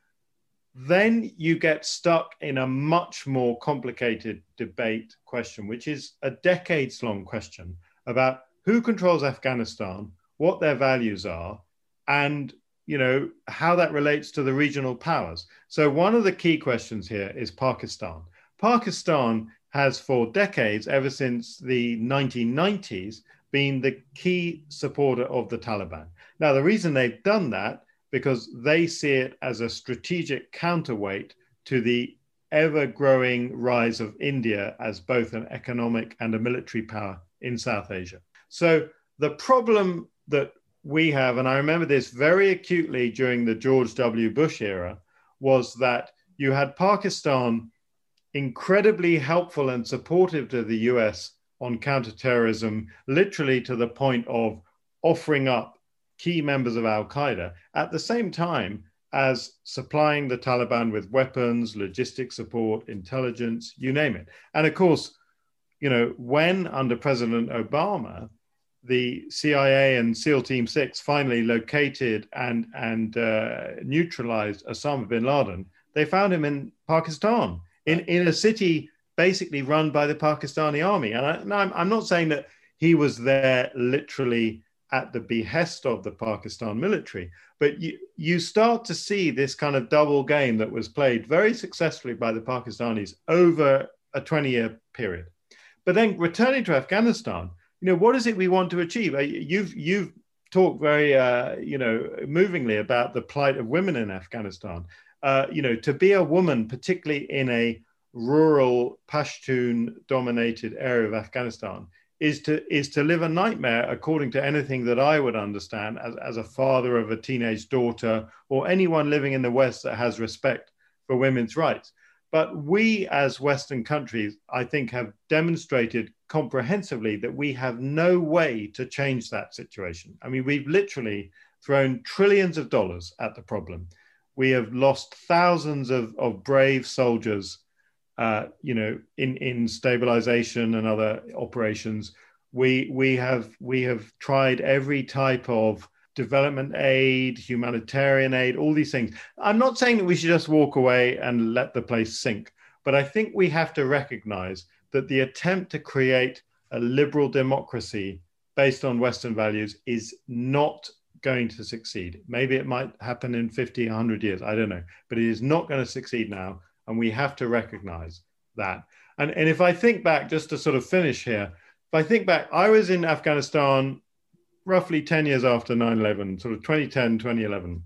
then you get stuck in a much more complicated debate question, which is a decades-long question about who controls Afghanistan, what their values are, and you know how that relates to the regional powers. So one of the key questions here is Pakistan. Pakistan has for decades, ever since the nineteen nineties, been the key supporter of the Taliban. Now, the reason they've done that, because they see it as a strategic counterweight to the ever-growing rise of India as both an economic and a military power in South Asia. So the problem that we have, and I remember this very acutely during the George W. Bush era, was that you had Pakistan incredibly helpful and supportive to the U S on counterterrorism, literally to the point of offering up key members of Al-Qaeda at the same time as supplying the Taliban with weapons, logistic support, intelligence, you name it. And of course, you know, when under President Obama, the C I A and SEAL Team Six finally located and, and uh, neutralized Osama bin Laden, they found him in Pakistan, in, in a city basically run by the Pakistani army. And, I, and I'm, I'm not saying that he was there literally at the behest of the Pakistan military, but you, you start to see this kind of double game that was played very successfully by the Pakistanis over a twenty-year period. But then returning to Afghanistan, you know, what is it we want to achieve? You've, you've talked very, uh, you know, movingly about the plight of women in Afghanistan. Uh, you know, to be a woman, particularly in a rural Pashtun-dominated area of Afghanistan, is to is to live a nightmare, according to anything that I would understand as, as a father of a teenage daughter or anyone living in the West that has respect for women's rights. But we as Western countries, I think, have demonstrated comprehensively that we have no way to change that situation. I mean, we've literally thrown trillions of dollars at the problem. We have lost thousands of, of brave soldiers Uh, you know, in, in stabilization and other operations. We we have we have tried every type of development aid, humanitarian aid, all these things. I'm not saying that we should just walk away and let the place sink, but I think we have to recognize that the attempt to create a liberal democracy based on Western values is not going to succeed. Maybe it might happen in fifty, one hundred years, I don't know, but it is not going to succeed now. And we have to recognize that. And, and if I think back, just to sort of finish here, if I think back, I was in Afghanistan roughly ten years after nine eleven, sort of twenty ten, twenty eleven.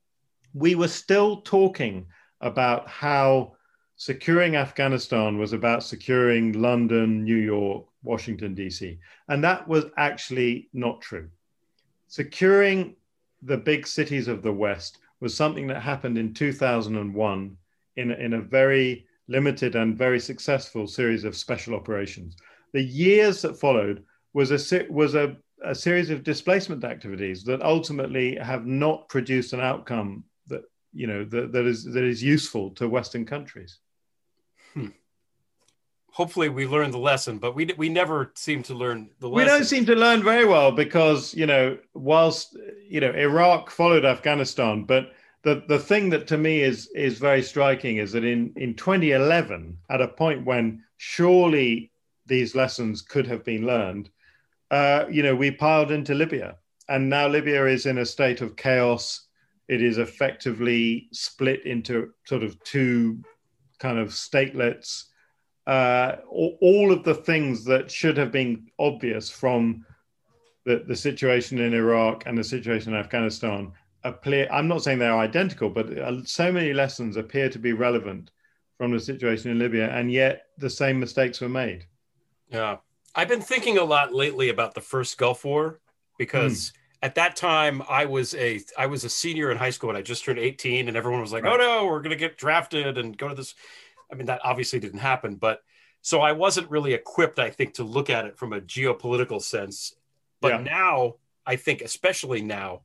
We were still talking about how securing Afghanistan was about securing London, New York, Washington, D C. And that was actually not true. Securing the big cities of the West was something that happened in two thousand one in, in a very limited and very successful series of special operations. The years that followed was a was a, a series of displacement activities that ultimately have not produced an outcome that you know that, that is that is useful to Western countries. Hmm. Hopefully we learned the lesson, but we we never seem to learn the lesson. We don't seem to learn very well because, you know, whilst, you know, Iraq followed Afghanistan, but the, the thing that to me is is very striking is that in, in twenty eleven, at a point when surely these lessons could have been learned, uh, you know, we piled into Libya. And now Libya is in a state of chaos. It is effectively split into sort of two kind of statelets. Uh, all of the things that should have been obvious from the, the situation in Iraq and the situation in Afghanistan appear. I'm not saying they're identical, but so many lessons appear to be relevant from the situation in Libya, and yet the same mistakes were made. Yeah. I've been thinking a lot lately about the first Gulf War because mm. at that time I was a I was a senior in high school and I just turned eighteen, and everyone was like, right. oh no, we're going to get drafted and go to this. I mean, that obviously didn't happen, but so I wasn't really equipped, I think, to look at it from a geopolitical sense. But yeah. now, I think, especially now,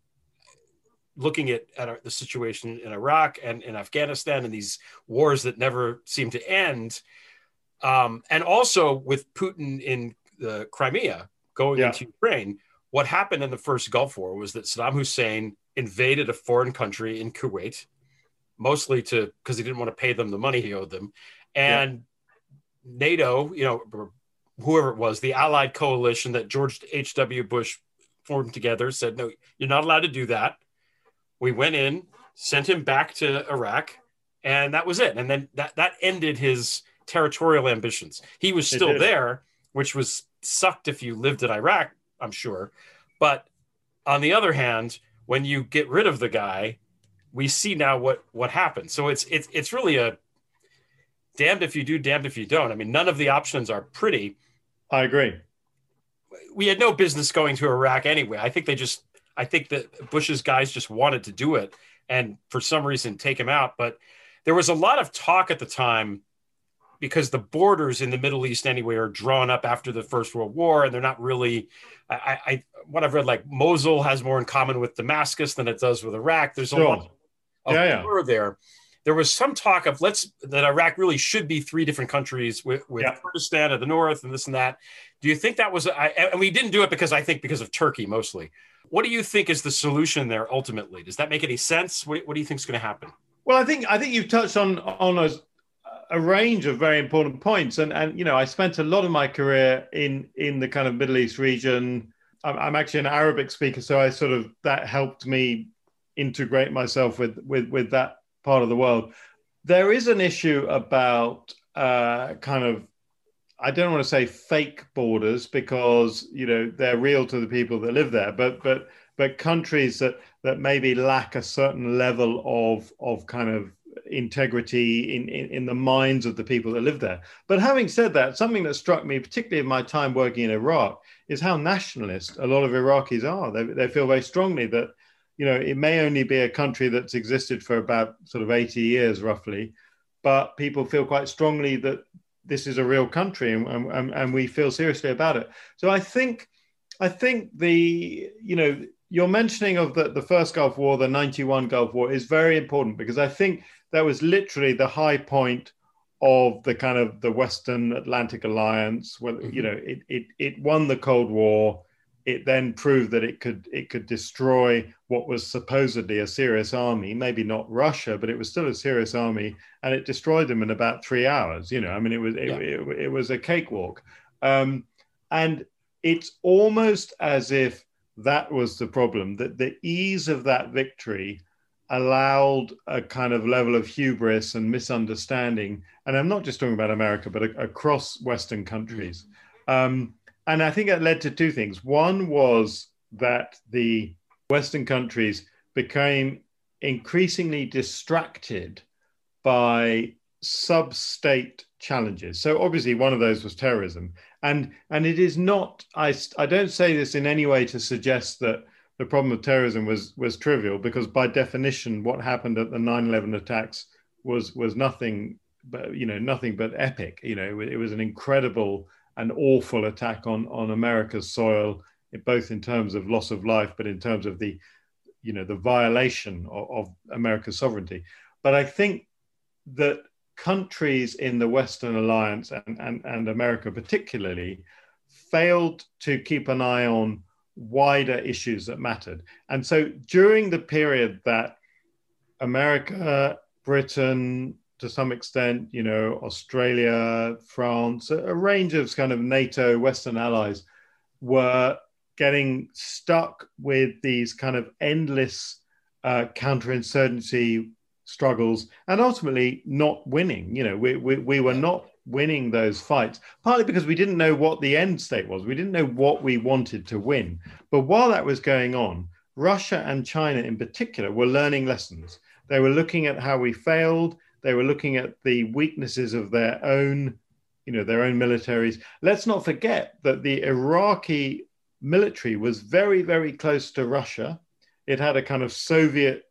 looking at, at our, the situation in Iraq and in Afghanistan and these wars that never seem to end, um, and also with Putin in the Crimea going yeah. into Ukraine, what happened in the first Gulf War was that Saddam Hussein invaded a foreign country in Kuwait, mostly to because he didn't want to pay them the money he owed them. And yeah. NATO, you know, whoever it was, the Allied coalition that George H W Bush formed together said, no, you're not allowed to do that. We went in, sent him back to Iraq, and that was it. And then that, that ended his territorial ambitions. He was still there, which was sucked if you lived in Iraq, I'm sure. But on the other hand, when you get rid of the guy, we see now what, what happened. So it's, it's, it's really a damned if you do, damned if you don't. I mean, none of the options are pretty. I agree. We had no business going to Iraq anyway. I think they just, I think that Bush's guys just wanted to do it and for some reason take him out. But there was a lot of talk at the time because the borders in the Middle East anyway are drawn up after the First World War, and they're not really, I, I what I've read, like Mosul has more in common with Damascus than it does with Iraq. There's a sure. lot of yeah, war yeah. there. There was some talk of let's that Iraq really should be three different countries with, with yeah. Kurdistan at the north and this and that. Do you think that was, I, and we didn't do it because I think because of Turkey mostly. What do you think is the solution there ultimately? Does that make any sense? What, what do you think is going to happen? Well, I think I think you've touched on on a, a range of very important points, and and you know I spent a lot of my career in in the kind of Middle East region. I'm, I'm actually an Arabic speaker, so I sort of that helped me integrate myself with with with that part of the world. There is an issue about uh, kind of, I don't want to say fake borders because, you know, they're real to the people that live there, but but but countries that that maybe lack a certain level of of kind of integrity in, in, in the minds of the people that live there. But having said that, something that struck me, particularly in my time working in Iraq, is how nationalist a lot of Iraqis are. They, they feel very strongly that, you know, it may only be a country that's existed for about sort of eighty years roughly, but people feel quite strongly that this is a real country and, and, and we feel seriously about it. So I think, I think the, you know, your mentioning of the, the first Gulf War, the ninety-one Gulf War, is very important because I think that was literally the high point of the kind of the Western Atlantic Alliance. Where, mm-hmm. you know, it, it, it won the Cold War. It then proved that it could it could destroy what was supposedly a serious army, maybe not Russia, but it was still a serious army, and it destroyed them in about three hours. You know, I mean, it was it, Yeah. it, it was a cakewalk, um, and it's almost as if that was the problem, that the ease of that victory allowed a kind of level of hubris and misunderstanding, and I'm not just talking about America, but a, across Western countries. Mm. Um, And I think it led to two things. One was that the Western countries became increasingly distracted by sub-state challenges. So obviously one of those was terrorism. And, and it is not, I, I don't say this in any way to suggest that the problem of terrorism was, was trivial, because by definition, what happened at the nine eleven attacks was, was nothing but you know, nothing but epic. You know, it was an incredible and awful attack on on America's soil, both in terms of loss of life, but in terms of the, you know, the violation of, of America's sovereignty. But I think that countries in the Western Alliance and, and, and America particularly failed to keep an eye on wider issues that mattered. And so during the period that America, Britain, to some extent, you know, Australia, France, a range of kind of NATO, Western allies were getting stuck with these kind of endless uh, counterinsurgency struggles and ultimately not winning. You know, we, we, we were not winning those fights, partly because we didn't know what the end state was. We didn't know what we wanted to win. But while that was going on, Russia and China in particular were learning lessons. They were looking at how we failed. They were looking at the weaknesses of their own, you know, their own militaries. Let's not forget that the Iraqi military was very, very close to Russia. It had a kind of Soviet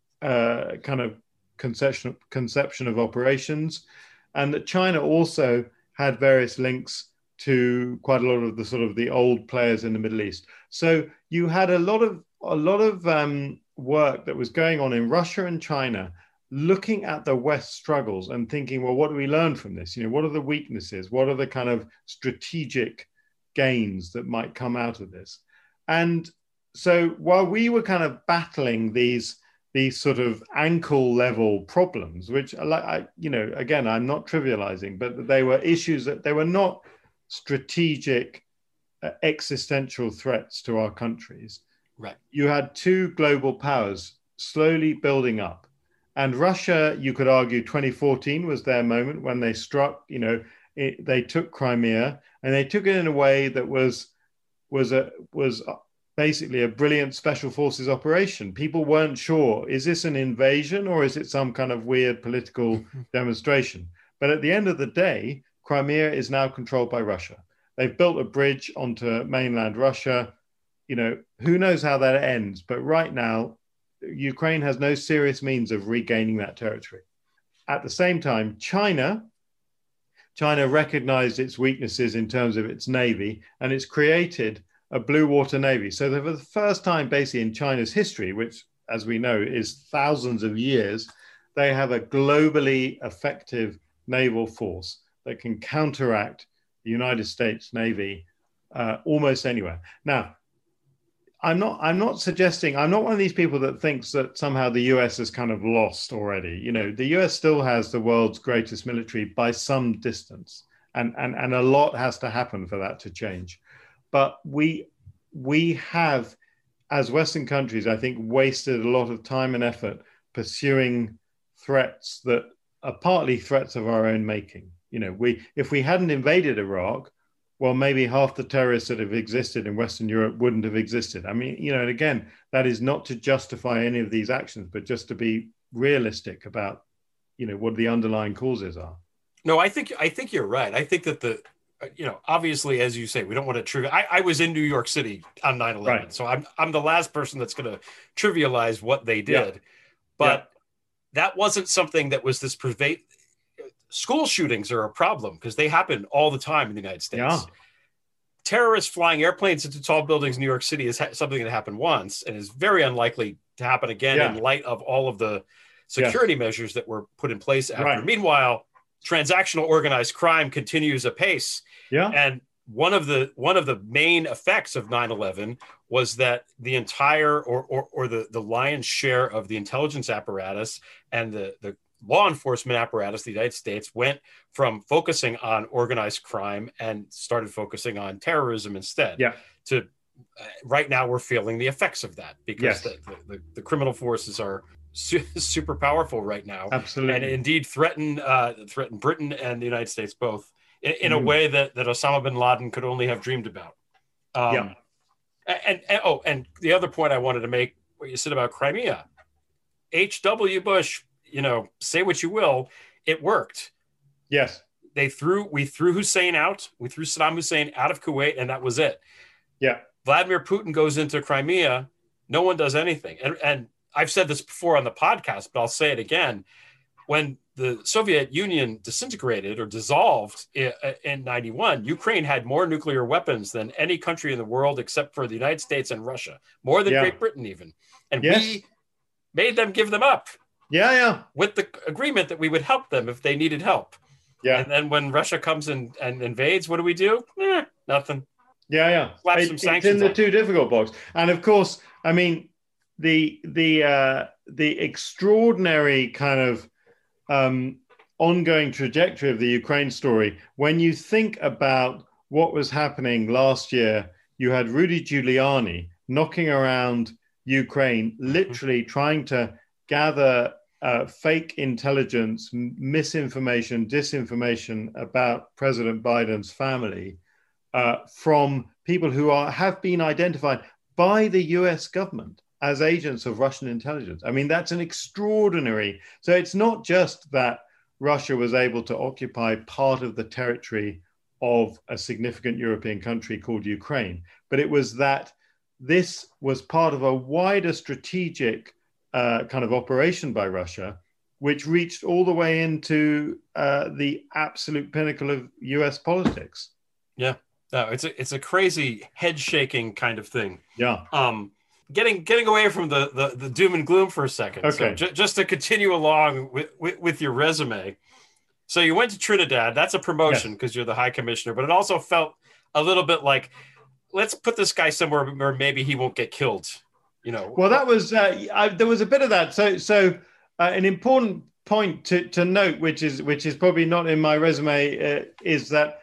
uh, kind of conception, conception of operations, and that China also had various links to quite a lot of the sort of the old players in the Middle East. So you had a lot of a lot of um, work that was going on in Russia and China, looking at the West struggles and thinking, well, what do we learn from this? You know, what are the weaknesses? What are the kind of strategic gains that might come out of this? And so while we were kind of battling these these sort of ankle level problems, which like I, you know, again, I'm not trivializing, but they were issues that they were not strategic uh, existential threats to our countries. Right. You had two global powers slowly building up. And Russia, you could argue twenty fourteen was their moment when they struck, you know, it, they took Crimea, and they took it in a way that was was a was basically a brilliant special forces operation. People weren't sure, is this an invasion or is it some kind of weird political demonstration? But at the end of the day, Crimea is now controlled by Russia. They've built a bridge onto mainland Russia. You know, who knows how that ends? But right now, Ukraine has no serious means of regaining that territory. At the same time, China, China recognized its weaknesses in terms of its navy, and it's created a blue water navy. So that for the first time, basically in China's history, which, as we know, is thousands of years, they have a globally effective naval force that can counteract the United States Navy uh, almost anywhere. Now, I'm not, I'm not suggesting, I'm not one of these people that thinks that somehow the U S has kind of lost already. You know, the U S still has the world's greatest military by some distance, and, and, and a lot has to happen for that to change. But we, we have, as Western countries, I think, wasted a lot of time and effort pursuing threats that are partly threats of our own making. You know, we, if we hadn't invaded Iraq, well, maybe half the terrorists that have existed in Western Europe wouldn't have existed. I mean, you know, and again, that is not to justify any of these actions, but just to be realistic about, you know, what the underlying causes are. No, I think I think you're right. I think that the, you know, obviously, as you say, we don't want to trivia. I, I was in New York City on nine eleven, right. So I'm I'm the last person that's going to trivialize what they did. Yeah. But yeah. That wasn't something that was this pervasive. School shootings are a problem because they happen all the time in the United States. Yeah. Terrorists flying airplanes into tall buildings in New York City is ha- something that happened once and is very unlikely to happen again yeah. in light of all of the security yes. measures that were put in place after. Right. Meanwhile, transactional organized crime continues apace. Yeah. And one of the one of the main effects of nine eleven was that the entire or or, or the, the lion's share of the intelligence apparatus and the, the law enforcement apparatus of the United States went from focusing on organized crime and started focusing on terrorism instead. Yeah. To uh, right now, we're feeling the effects of that because yes. the, the, the criminal forces are su- super powerful right now. Absolutely. And indeed threaten uh, threaten Britain and the United States both in, in mm. a way that, that Osama bin Laden could only have dreamed about. Um, yeah. And, and oh, and the other point I wanted to make, what you said about Crimea, H W Bush, you know, say what you will, it worked. Yes. They threw, we threw Hussein out. We threw Saddam Hussein out of Kuwait, and that was it. Yeah. Vladimir Putin goes into Crimea. No one does anything. And, and I've said this before on the podcast, but I'll say it again. when the Soviet Union disintegrated or dissolved in, in ninety-one, Ukraine had more nuclear weapons than any country in the world except for the United States and Russia, more than Yeah. Great Britain even. And Yes. we made them give them up. Yeah, yeah. With the agreement that we would help them if they needed help. Yeah. And then when Russia comes in and invades, what do we do? Eh, nothing. Yeah, yeah. Slap It- some it's sanctions in the on. too difficult box. And of course, I mean, the the uh, the extraordinary kind of um, ongoing trajectory of the Ukraine story. When you think about what was happening last year, you had Rudy Giuliani knocking around Ukraine, literally trying to gather uh, fake intelligence, m- misinformation, disinformation about President Biden's family uh, from people who are have been identified by the U S government as agents of Russian intelligence. I mean, that's an extraordinary. So it's not just that Russia was able to occupy part of the territory of a significant European country called Ukraine, but it was that this was part of a wider strategic uh, kind of operation by Russia, which reached all the way into uh, the absolute pinnacle of U S politics. Yeah, no, it's a it's a crazy head shaking kind of thing. Yeah. Um, getting getting away from the the, the doom and gloom for a second. So Okay. ju- just to continue along with, with with your resume. So you went to Trinidad. That's a promotion because you're the high commissioner. But it also felt a little bit like, let's put this guy somewhere where maybe he won't get killed. You know. Well, that was uh, I, there was a bit of that. So, so uh, an important point to, to note, which is which is probably not in my resume, uh, is that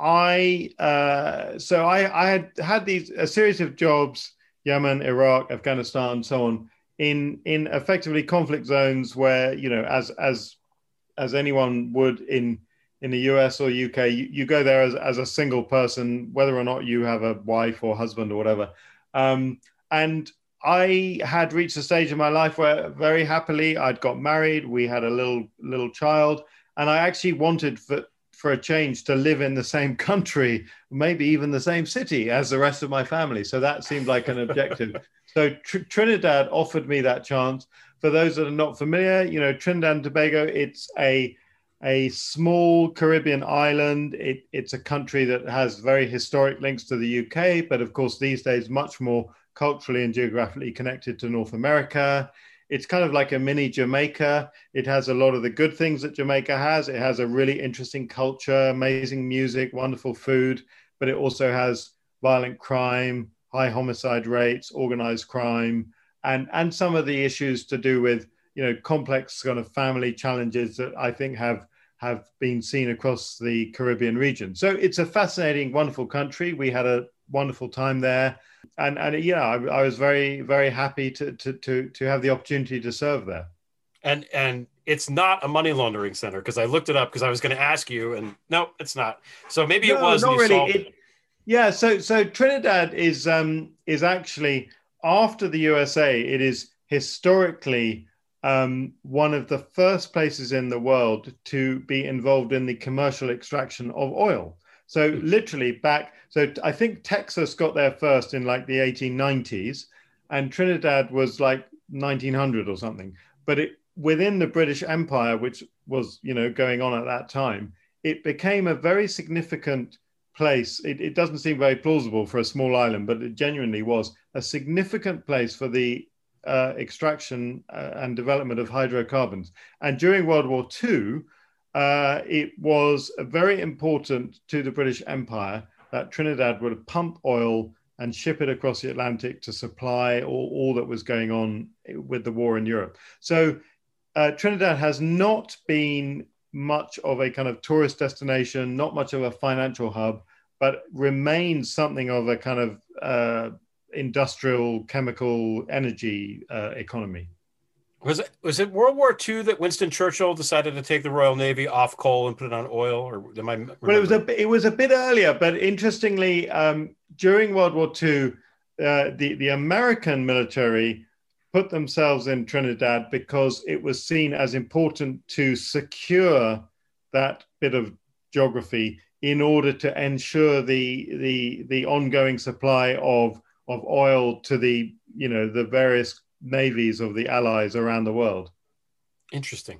I uh, so I, I had had these a series of jobs, Yemen, Iraq, Afghanistan, so on, in in effectively conflict zones where, you know, as as as anyone would in in the U S or U K, you, you go there as, as a single person, whether or not you have a wife or husband or whatever. Um, and I had reached a stage in my life where very happily I'd got married. We had a little little child, and I actually wanted for for a change to live in the same country, maybe even the same city as the rest of my family. So that seemed like an objective. So Tr- Trinidad offered me that chance. For those that are not familiar, you know, Trinidad and Tobago, it's a a small Caribbean island. It, it's a country that has very historic links to the U K, but of course these days much more culturally and geographically connected to North America. It's kind of like a mini Jamaica. It has a lot of the good things that Jamaica has. It has a really interesting culture, amazing music, wonderful food, but it also has violent crime, high homicide rates, organized crime, and, and some of the issues to do with, you know, complex kind of family challenges that I think have, have been seen across the Caribbean region. So it's a fascinating, wonderful country. We had a wonderful time there. And, and yeah, I, I was very, very happy to, to, to, to have the opportunity to serve there. And and it's not a money laundering center because I looked it up because I was going to ask you, and no, it's not. So maybe it No, was. not and you really. solved It- yeah, so so Trinidad is um, is actually, after the U S A, it is historically um, one of the first places in the world to be involved in the commercial extraction of oil. So literally back, so I think Texas got there first in like the eighteen nineties, and Trinidad was like nineteen hundred or something. But it within the British Empire, which was, you know, going on at that time, it became a very significant place. It, it doesn't seem very plausible for a small island, but it genuinely was a significant place for the uh, extraction uh, and development of hydrocarbons. And during World War Two, uh, it was very important to the British Empire that Trinidad would pump oil and ship it across the Atlantic to supply all, all that was going on with the war in Europe. So uh, Trinidad has not been much of a kind of tourist destination, not much of a financial hub, but remains something of a kind of uh, industrial, chemical, energy uh, economy. Was it was it World War Two that Winston Churchill decided to take the Royal Navy off coal and put it on oil? Or am I? Well, it was a it was a bit earlier, but interestingly, um, during World War Two, uh, the the American military put themselves in Trinidad because it was seen as important to secure that bit of geography in order to ensure the the the ongoing supply of of oil to the, you know, the various navies of the Allies around the world. Interesting.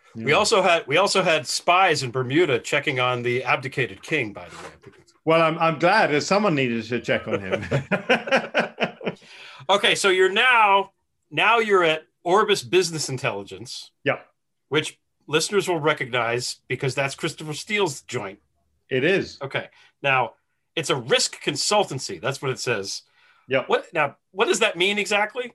Yeah. We also had we also had spies in Bermuda checking on the abdicated king, by the way. Well, I'm I'm glad that someone needed to check on him. Okay, so you're now now you're at Orbis Business Intelligence. Yep. Which listeners will recognize because that's Christopher Steele's joint. It is. Okay. Now, it's a risk consultancy. That's what it says. Yeah. What now? What does that mean exactly?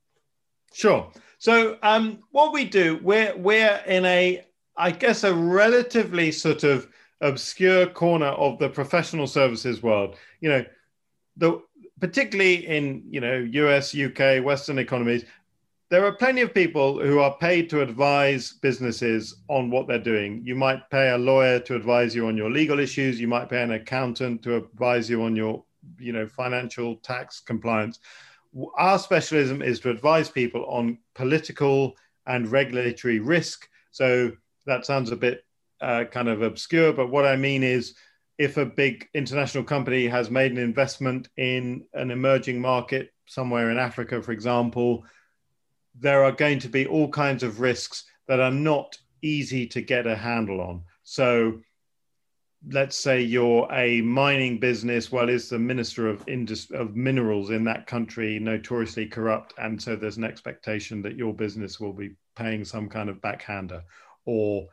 Sure. So, um, what we do, we're we're in a, I guess, a relatively sort of obscure corner of the professional services world. You know, the particularly in you know U S, U K, Western economies, there are plenty of people who are paid to advise businesses on what they're doing. You might pay a lawyer to advise you on your legal issues. You might pay an accountant to advise you on your, you know, financial tax compliance. Our specialism is to advise people on political and regulatory risk. So that sounds a bit uh, kind of obscure, but what I mean is if a big international company has made an investment in an emerging market somewhere in Africa, for example, there are going to be all kinds of risks that are not easy to get a handle on. So let's say you're a mining business. Well, is the minister of Indus- of minerals in that country notoriously corrupt? And so there's an expectation that your business will be paying some kind of backhander. Or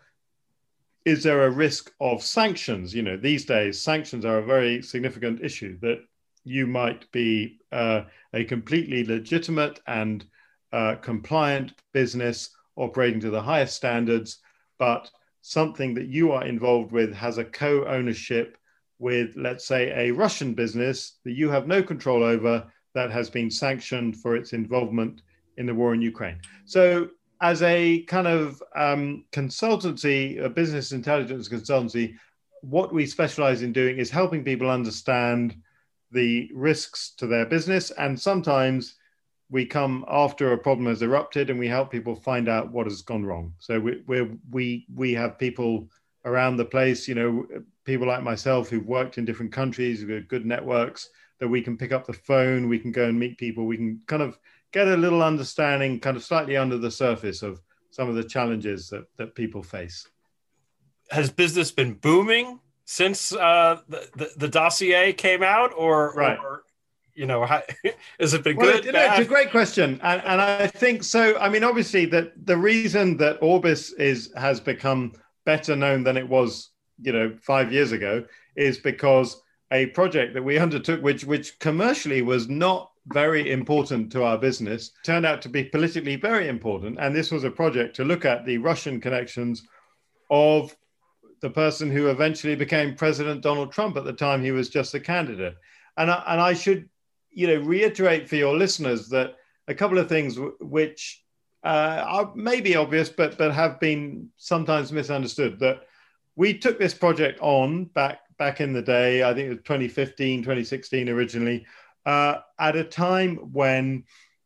is there a risk of sanctions? You know, these days, sanctions are a very significant issue, that you might be uh, a completely legitimate and Uh, compliant business operating to the highest standards, but something that you are involved with has a co-ownership with, let's say, a Russian business that you have no control over that has been sanctioned for its involvement in the war in Ukraine. So as a kind of um, consultancy, a business intelligence consultancy, what we specialize in doing is helping people understand the risks to their business, and sometimes we come after a problem has erupted and we help people find out what has gone wrong. So we we we we have people around the place, you know, people like myself who've worked in different countries, who've got good networks, that we can pick up the phone, we can go and meet people, we can kind of get a little understanding, kind of slightly under the surface of some of the challenges that, that people face. Has business been booming since uh, the, the, the dossier came out, or, right. or you know, how, has it been well, good? It, it's a great question. And, and I think so. I mean, obviously, that the reason that Orbis is has become better known than it was, you know, five years ago is because a project that we undertook, which which commercially was not very important to our business, turned out to be politically very important. And this was a project to look at the Russian connections of the person who eventually became President Donald Trump. At the time, he was just a candidate. And I, and I should, you know, reiterate for your listeners that a couple of things w- which uh, are maybe obvious, but but have been sometimes misunderstood. That we took this project on back back in the day, I think it was twenty fifteen, twenty sixteen originally, uh, at a time when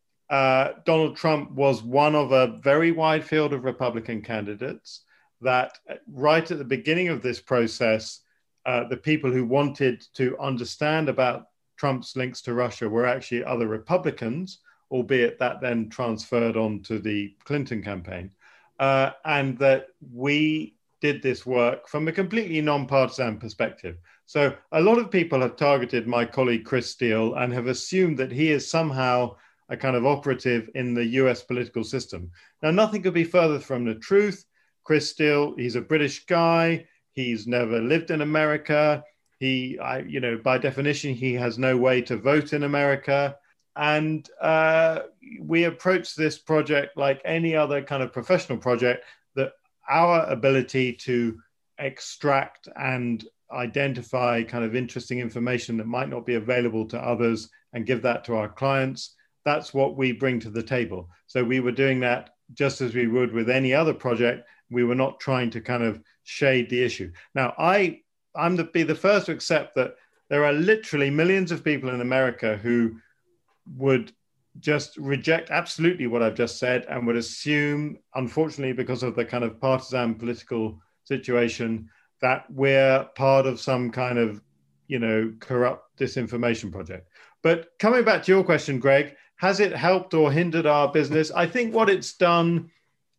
uh, Donald Trump was one of a very wide field of Republican candidates, that right at the beginning of this process, uh, the people who wanted to understand about Trump's links to Russia were actually other Republicans, albeit that then transferred on to the Clinton campaign, uh, and that we did this work from a completely non-partisan perspective. So a lot of people have targeted my colleague Chris Steele and have assumed that he is somehow a kind of operative in the U S political system. Now, nothing could be further from the truth. Chris Steele, he's a British guy. He's never lived in America. He, I, you know, by definition, he has no way to vote in America. And uh, we approach this project like any other kind of professional project, that our ability to extract and identify kind of interesting information that might not be available to others and give that to our clients, that's what we bring to the table. So we were doing that just as we would with any other project. We were not trying to kind of shade the issue. Now, I, I'm to be the first to accept that there are literally millions of people in America who would just reject absolutely what I've just said and would assume, unfortunately, because of the kind of partisan political situation, that we're part of some kind of, you know, corrupt disinformation project. But coming back to your question, Greg, has it helped or hindered our business? I think what it's done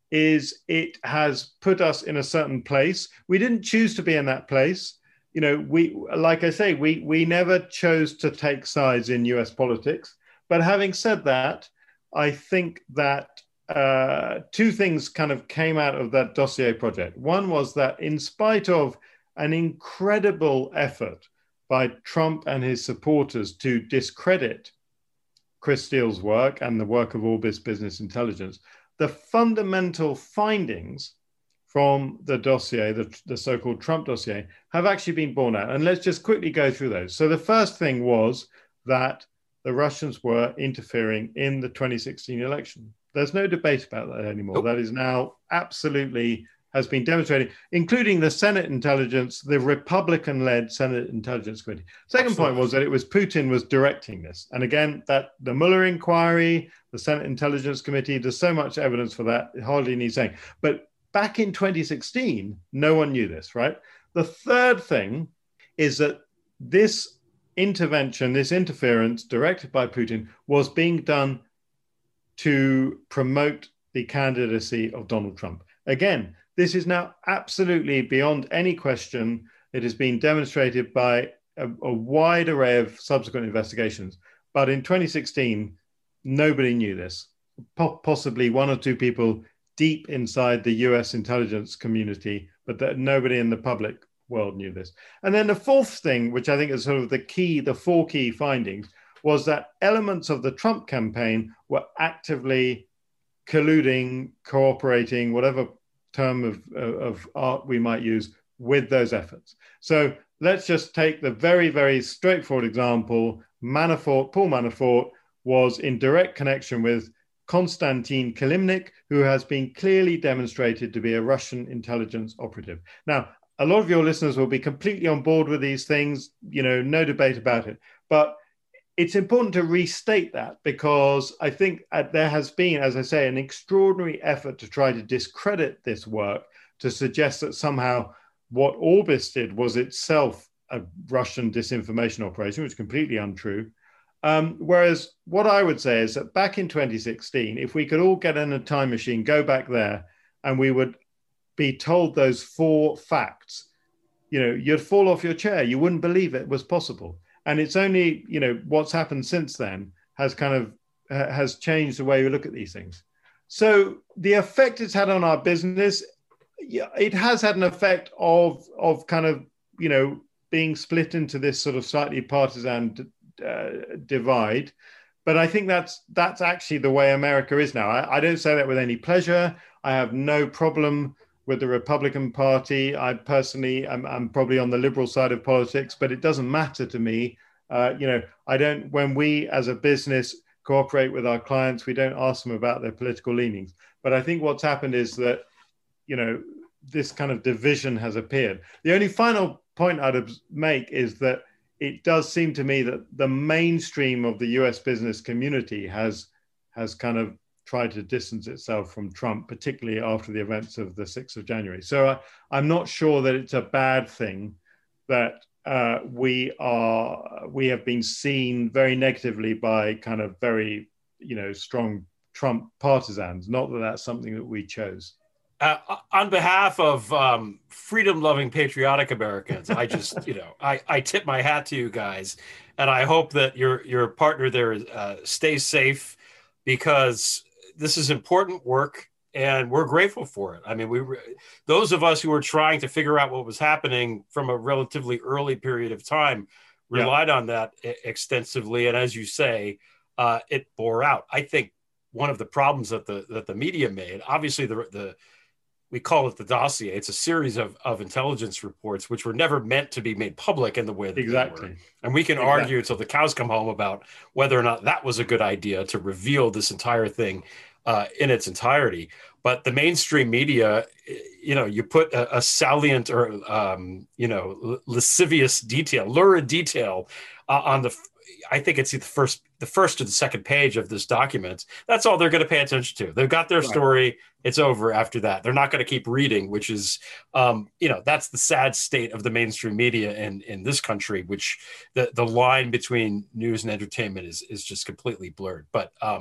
is it has put us in a certain place. We didn't choose to be in that place. You know, we, like I say, we we never chose to take sides in U S politics. But having said that, I think that uh, two things kind of came out of that dossier project. One was that in spite of an incredible effort by Trump and his supporters to discredit Chris Steele's work and the work of Orbis Business Intelligence, the fundamental findings from the dossier, the, the so-called Trump dossier, have actually been borne out. And let's just quickly go through those. So the first thing was that the Russians were interfering in the twenty sixteen election. There's no debate about that anymore. Nope. That is now absolutely has been demonstrated, including the Senate Intelligence, the Republican-led Senate Intelligence Committee. Second Absolutely. point was that it was Putin was directing this. And again, that the Mueller inquiry, the Senate Intelligence Committee, there's so much evidence for that, it hardly needs saying. But back in twenty sixteen, no one knew this, right? The third thing is that this intervention, this interference directed by Putin was being done to promote the candidacy of Donald Trump. Again, this is now absolutely beyond any question. It has been demonstrated by a, a wide array of subsequent investigations. But in twenty sixteen, nobody knew this. Po- possibly one or two people deep inside the U S intelligence community, but that nobody in the public world knew this. And then the fourth thing, which I think is sort of the key, the four key findings, was that elements of the Trump campaign were actively colluding, cooperating, whatever term of, of art we might use, with those efforts. So let's just take the very, very straightforward example. Manafort, Paul Manafort, was in direct connection with Konstantin Kilimnik, who has been clearly demonstrated to be a Russian intelligence operative. Now, a lot of your listeners will be completely on board with these things, you know, no debate about it. But it's important to restate that because I think there has been, as I say, an extraordinary effort to try to discredit this work, to suggest that somehow what Orbis did was itself a Russian disinformation operation, which is completely untrue. Um, whereas what I would say is that back in twenty sixteen, if we could all get in a time machine, go back there, and we would be told those four facts, you know, you'd fall off your chair. You wouldn't believe it was possible. And it's only, you know, what's happened since then has kind of uh, has changed the way we look at these things. So the effect it's had on our business, yeah, it has had an effect of of kind of, you know, being split into this sort of slightly partisan uh, divide. But I think that's that's actually the way America is now. I, I don't say that with any pleasure. I have no problem with the Republican Party. I personally, I'm, I'm probably on the liberal side of politics, but it doesn't matter to me. Uh, you know, I don't, when we as a business cooperate with our clients, we don't ask them about their political leanings. But I think what's happened is that, you know, this kind of division has appeared. The only final point I'd make is that it does seem to me that the mainstream of the U S business community has, has kind of tried to distance itself from Trump, particularly after the events of the sixth of January. So I, I'm not sure that it's a bad thing that uh, we are we have been seen very negatively by kind of very, you know, strong Trump partisans. Not that that's something that we chose. Uh, on behalf of um, freedom-loving, patriotic Americans, I just, you know, I, I tip my hat to you guys, and I hope that your your partner there uh, stays safe, because this is important work, and we're grateful for it. I mean, we those of us who were trying to figure out what was happening from a relatively early period of time relied yeah. on that extensively, and as you say, uh, it bore out. I think one of the problems that the that the media made, obviously, the the we call it the dossier. It's a series of, of intelligence reports which were never meant to be made public in the way that exactly. they were. And we can exactly. argue until the cows come home about whether or not that was a good idea to reveal this entire thing uh, in its entirety. But the mainstream media, you know, you put a, a salient or, um, you know, lascivious detail, lurid detail uh, on the, I think it's the first, the first or the second page of this document. That's all they're going to pay attention to. They've got their right. story. It's over after that. They're not going to keep reading, which is, um, you know, that's the sad state of the mainstream media in, in this country, which the, the line between news and entertainment is, is just completely blurred. But um,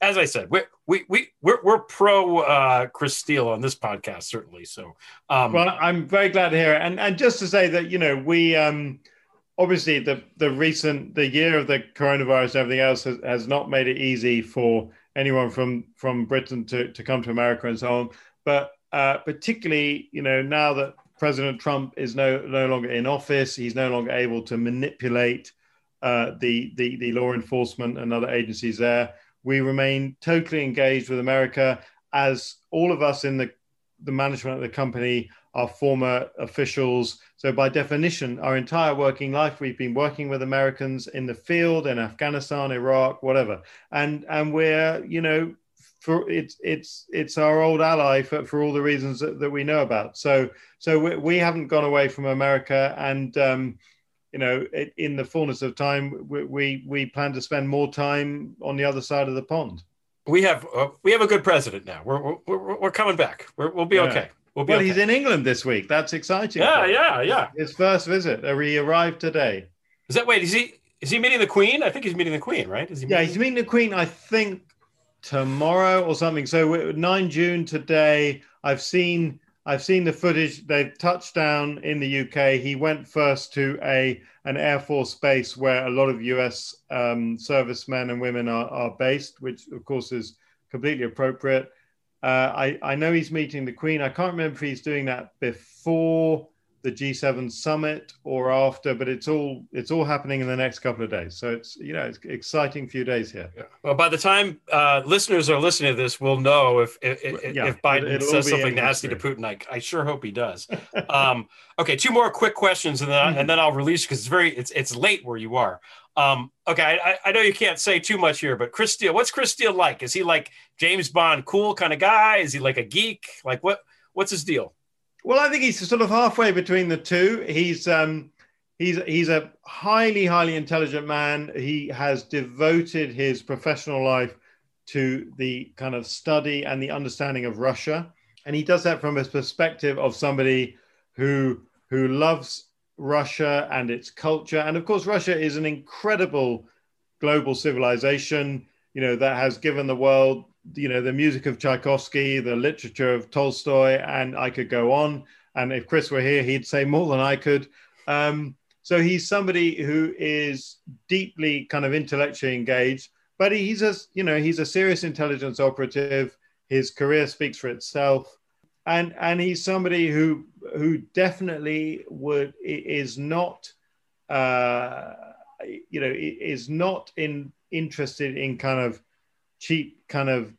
as I said, we we we we're, we're pro uh, Chris Steele on this podcast, certainly. So, um, well, I'm very glad to hear it, and and just to say that you know we um, obviously the the recent the year of the coronavirus and everything else has, has not made it easy for anyone from from Britain to to come to America and so on, but uh, particularly you know now that President Trump is no no longer in office, he's no longer able to manipulate uh, the the the law enforcement and other agencies there. We remain totally engaged with America, as all of us in the, the management of the company are former officials. So by definition, our entire working life, we've been working with Americans in the field, in Afghanistan, Iraq, whatever. And and we're, you know, for it's it's it's our old ally for, for all the reasons that, that we know about. So so we, we haven't gone away from America, and um, you know, in the fullness of time, we, we we plan to spend more time on the other side of the pond. We have uh, we have a good president now. We're we're we're coming back. We're, we'll be Yeah. okay. We'll be Well, okay. he's in England this week. That's exciting. Yeah, for him. yeah, yeah. His first visit. Uh, He arrived today. Is that wait? Is he is he meeting the Queen? I think he's meeting the Queen, right? Is he? Yeah, meeting- he's meeting the Queen, I think, tomorrow or something. So we're- nine June today. I've seen I've seen the footage. They've touched down in the U K. He went first to a an Air Force base where a lot of U S um, servicemen and women are, are based, which of course is completely appropriate. Uh, I, I know he's meeting the Queen. I can't remember if he's doing that before the G seven summit or after, but it's all it's all happening in the next couple of days. So it's you know it's an exciting few days here. Yeah. Well, by the time uh, listeners are listening to this, we'll know if if, if, Yeah, if Biden it'll all says be something in nasty to history. Putin. I, I sure hope he does. um, okay, two more quick questions, and then I, and then I'll release because it's very it's it's late where you are. Um, okay, I, I know you can't say too much here, but Chris Steele, what's Chris Steele like? Is he like James Bond, cool kind of guy? Is he like a geek? Like what what's his deal? Well, I think he's sort of halfway between the two. He's um, he's he's a highly, highly intelligent man. He has devoted his professional life to the kind of study and the understanding of Russia, and he does that from a perspective of somebody who who loves Russia and its culture. And of course, Russia is an incredible global civilization, you know, that has given the world, you know, the music of Tchaikovsky, the literature of Tolstoy, and I could go on. And if Chris were here, he'd say more than I could. Um, so he's somebody who is deeply kind of intellectually engaged, but he's a, you know, he's a serious intelligence operative. His career speaks for itself. And and he's somebody who who definitely would is not, uh, you know, is not in interested in kind of cheap kind of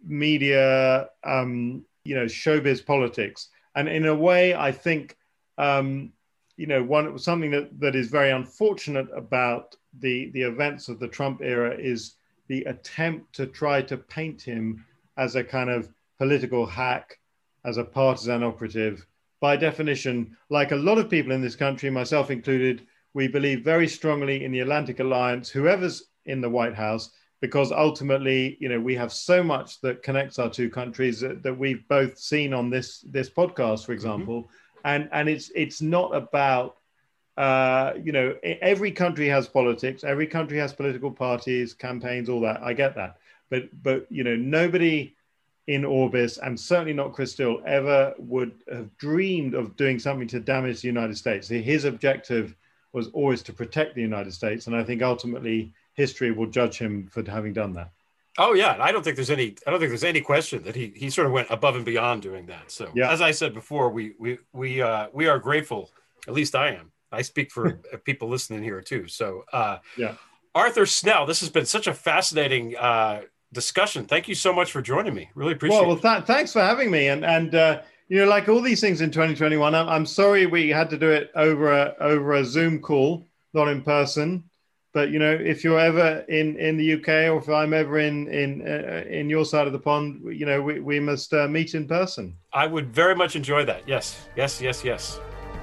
media, um, you know, showbiz politics. And in a way, I think, um, you know, one something that, that is very unfortunate about the the events of the Trump era is the attempt to try to paint him as a kind of political hack, as a partisan operative. By definition, like a lot of people in this country, myself included, we believe very strongly in the Atlantic Alliance, whoever's in the White House, because ultimately, you know, we have so much that connects our two countries that, that we've both seen on this this podcast, for example. Mm-hmm. And and it's it's not about, uh, you know, every country has politics, every country has political parties, campaigns, all that. I get that, but but you know, nobody in Orbis, and certainly not Chris Steele, ever would have dreamed of doing something to damage the United States. His objective was always to protect the United States, and I think ultimately history will judge him for having done that. Oh yeah, I don't think there's any. I don't think there's any question that he he sort of went above and beyond doing that. So Yeah. as I said before, we we we uh, we are grateful. At least I am. I speak for people listening here too. So uh, Yeah. Arthur Snell, this has been such a fascinating uh, discussion. Thank you so much for joining me. Really appreciate Well, well it. th- thanks for having me. And and uh, you know, like all these things in twenty twenty-one, I'm, I'm sorry we had to do it over a over a Zoom call, not in person. But you know, if you're ever in, in the U K, or if I'm ever in in uh, in your side of the pond, you know, we we must uh, meet in person. I would very much enjoy that. Yes, yes, yes, yes.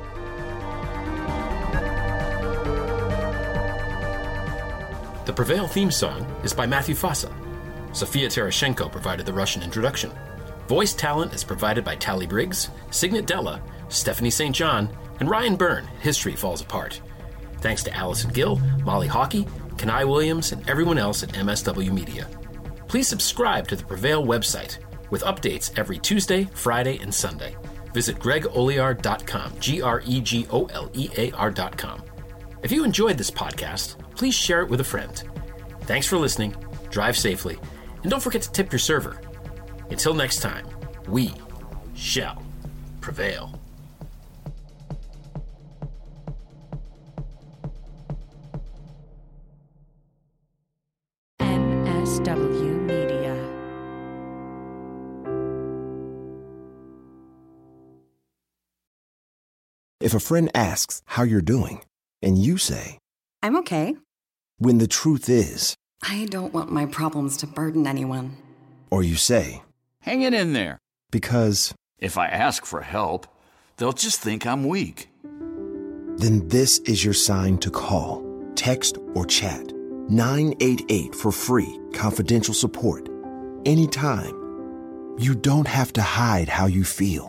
The Prevail theme song is by Matthew Fossa. Sofia Terashenko provided the Russian introduction. Voice talent is provided by Tally Briggs, Signet Della, Stephanie Saint John, and Ryan Byrne. History Falls Apart. Thanks to Allison Gill, Molly Hockey, Kenai Williams, and everyone else at M S W Media. Please subscribe to the Prevail website with updates every Tuesday, Friday, and Sunday. Visit greg olear dot com, G R E G O L E A R dot com. If you enjoyed this podcast, please share it with a friend. Thanks for listening, drive safely, and don't forget to tip your server. Until next time, we shall prevail. M S W Media. If a friend asks how you're doing, and you say, I'm okay. When the truth is, I don't want my problems to burden anyone. Or you say, hang it in there. Because if I ask for help, they'll just think I'm weak. Then this is your sign to call, text, or chat nine eight eight for free, confidential support. Anytime. You don't have to hide how you feel.